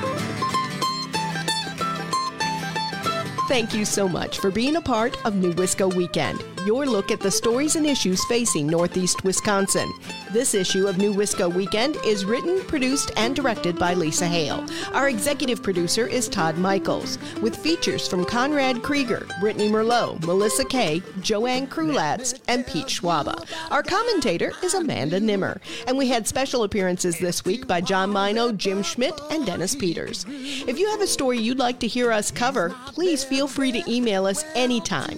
Thank you so much for being a part of New Wisco Weekend, your look at the stories and issues facing Northeast Wisconsin. This issue of New Wisco Weekend is written, produced, and directed by Lisa Hale. Our executive producer is Todd Michaels, with features from Conrad Krieger, Brittany Merlot, Melissa Kay, Joanne Krulatz, and Pete Schwaba. Our commentator is Amanda Nimmer, and we had special appearances this week by John Mino, Jim Schmidt, and Dennis Peters. If you have a story you'd like to hear us cover, please feel free to email us anytime,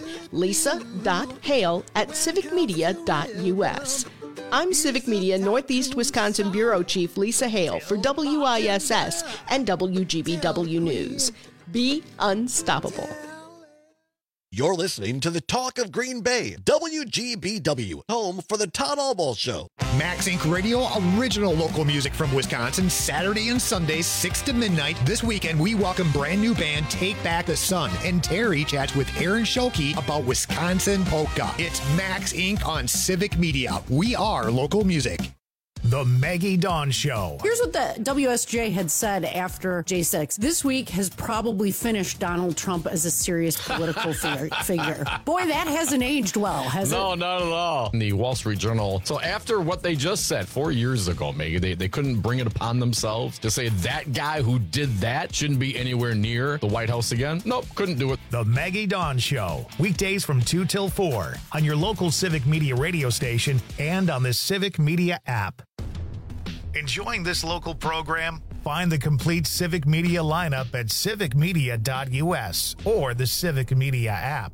lisa.hale@civicmedia.us. I'm Civic Media Northeast Wisconsin Bureau Chief Lisa Hale for WISS and WGBW News. Be unstoppable. You're listening to the Talk of Green Bay, WGBW, home for the Todd Albaugh Show. Max Inc. Radio, original local music from Wisconsin, Saturday and Sundays, 6 to midnight. This weekend, we welcome brand new band Take Back the Sun, and Terry chats with Aaron Schulke about Wisconsin polka. It's Max Inc. on Civic Media. We are local music. The Maggie Dawn Show. Here's what the WSJ had said after J6. This week has probably finished Donald Trump as a serious political figure. Boy, that hasn't aged well, has it? No, not at all. The Wall Street Journal. So after what they just said 4 years ago, Maggie, they couldn't bring it upon themselves to say that guy who did that shouldn't be anywhere near the White House again. Nope, couldn't do it. The Maggie Dawn Show. Weekdays from 2 till 4 on your local Civic Media radio station and on the Civic Media app. Enjoying this local program? Find the complete Civic Media lineup at civicmedia.us or the Civic Media app.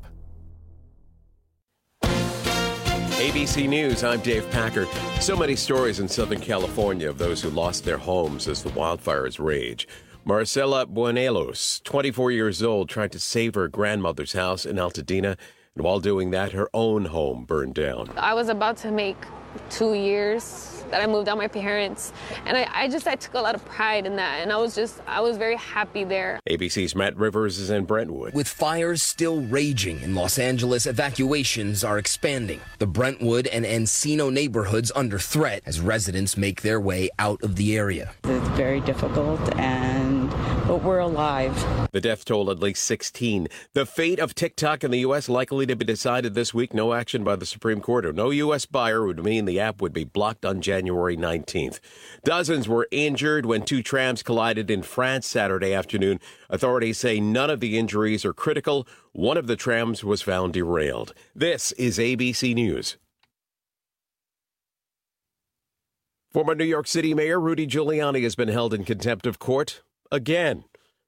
ABC News, I'm Dave Packer. So many stories in Southern California of those who lost their homes as the wildfires rage. Marcela Buenelos, 24 years old, tried to save her grandmother's house in Altadena, and while doing that, her own home burned down. I was about to make 2 years that I moved out my parents, and I took a lot of pride in that, and I was very happy there. ABC's Matt Rivers is in Brentwood. With fires still raging in Los Angeles, evacuations are expanding. The Brentwood and Encino neighborhoods under threat as residents make their way out of the area. It's very difficult, but we're alive. The death toll at least 16. The fate of TikTok in the U.S. likely to be decided this week. No action by the Supreme Court or no U.S. buyer would mean the app would be blocked on January 19th. Dozens were injured when two trams collided in France Saturday afternoon. Authorities say none of the injuries are critical. One of the trams was found derailed. This is ABC News. Former New York City Mayor Rudy Giuliani has been held in contempt of court again.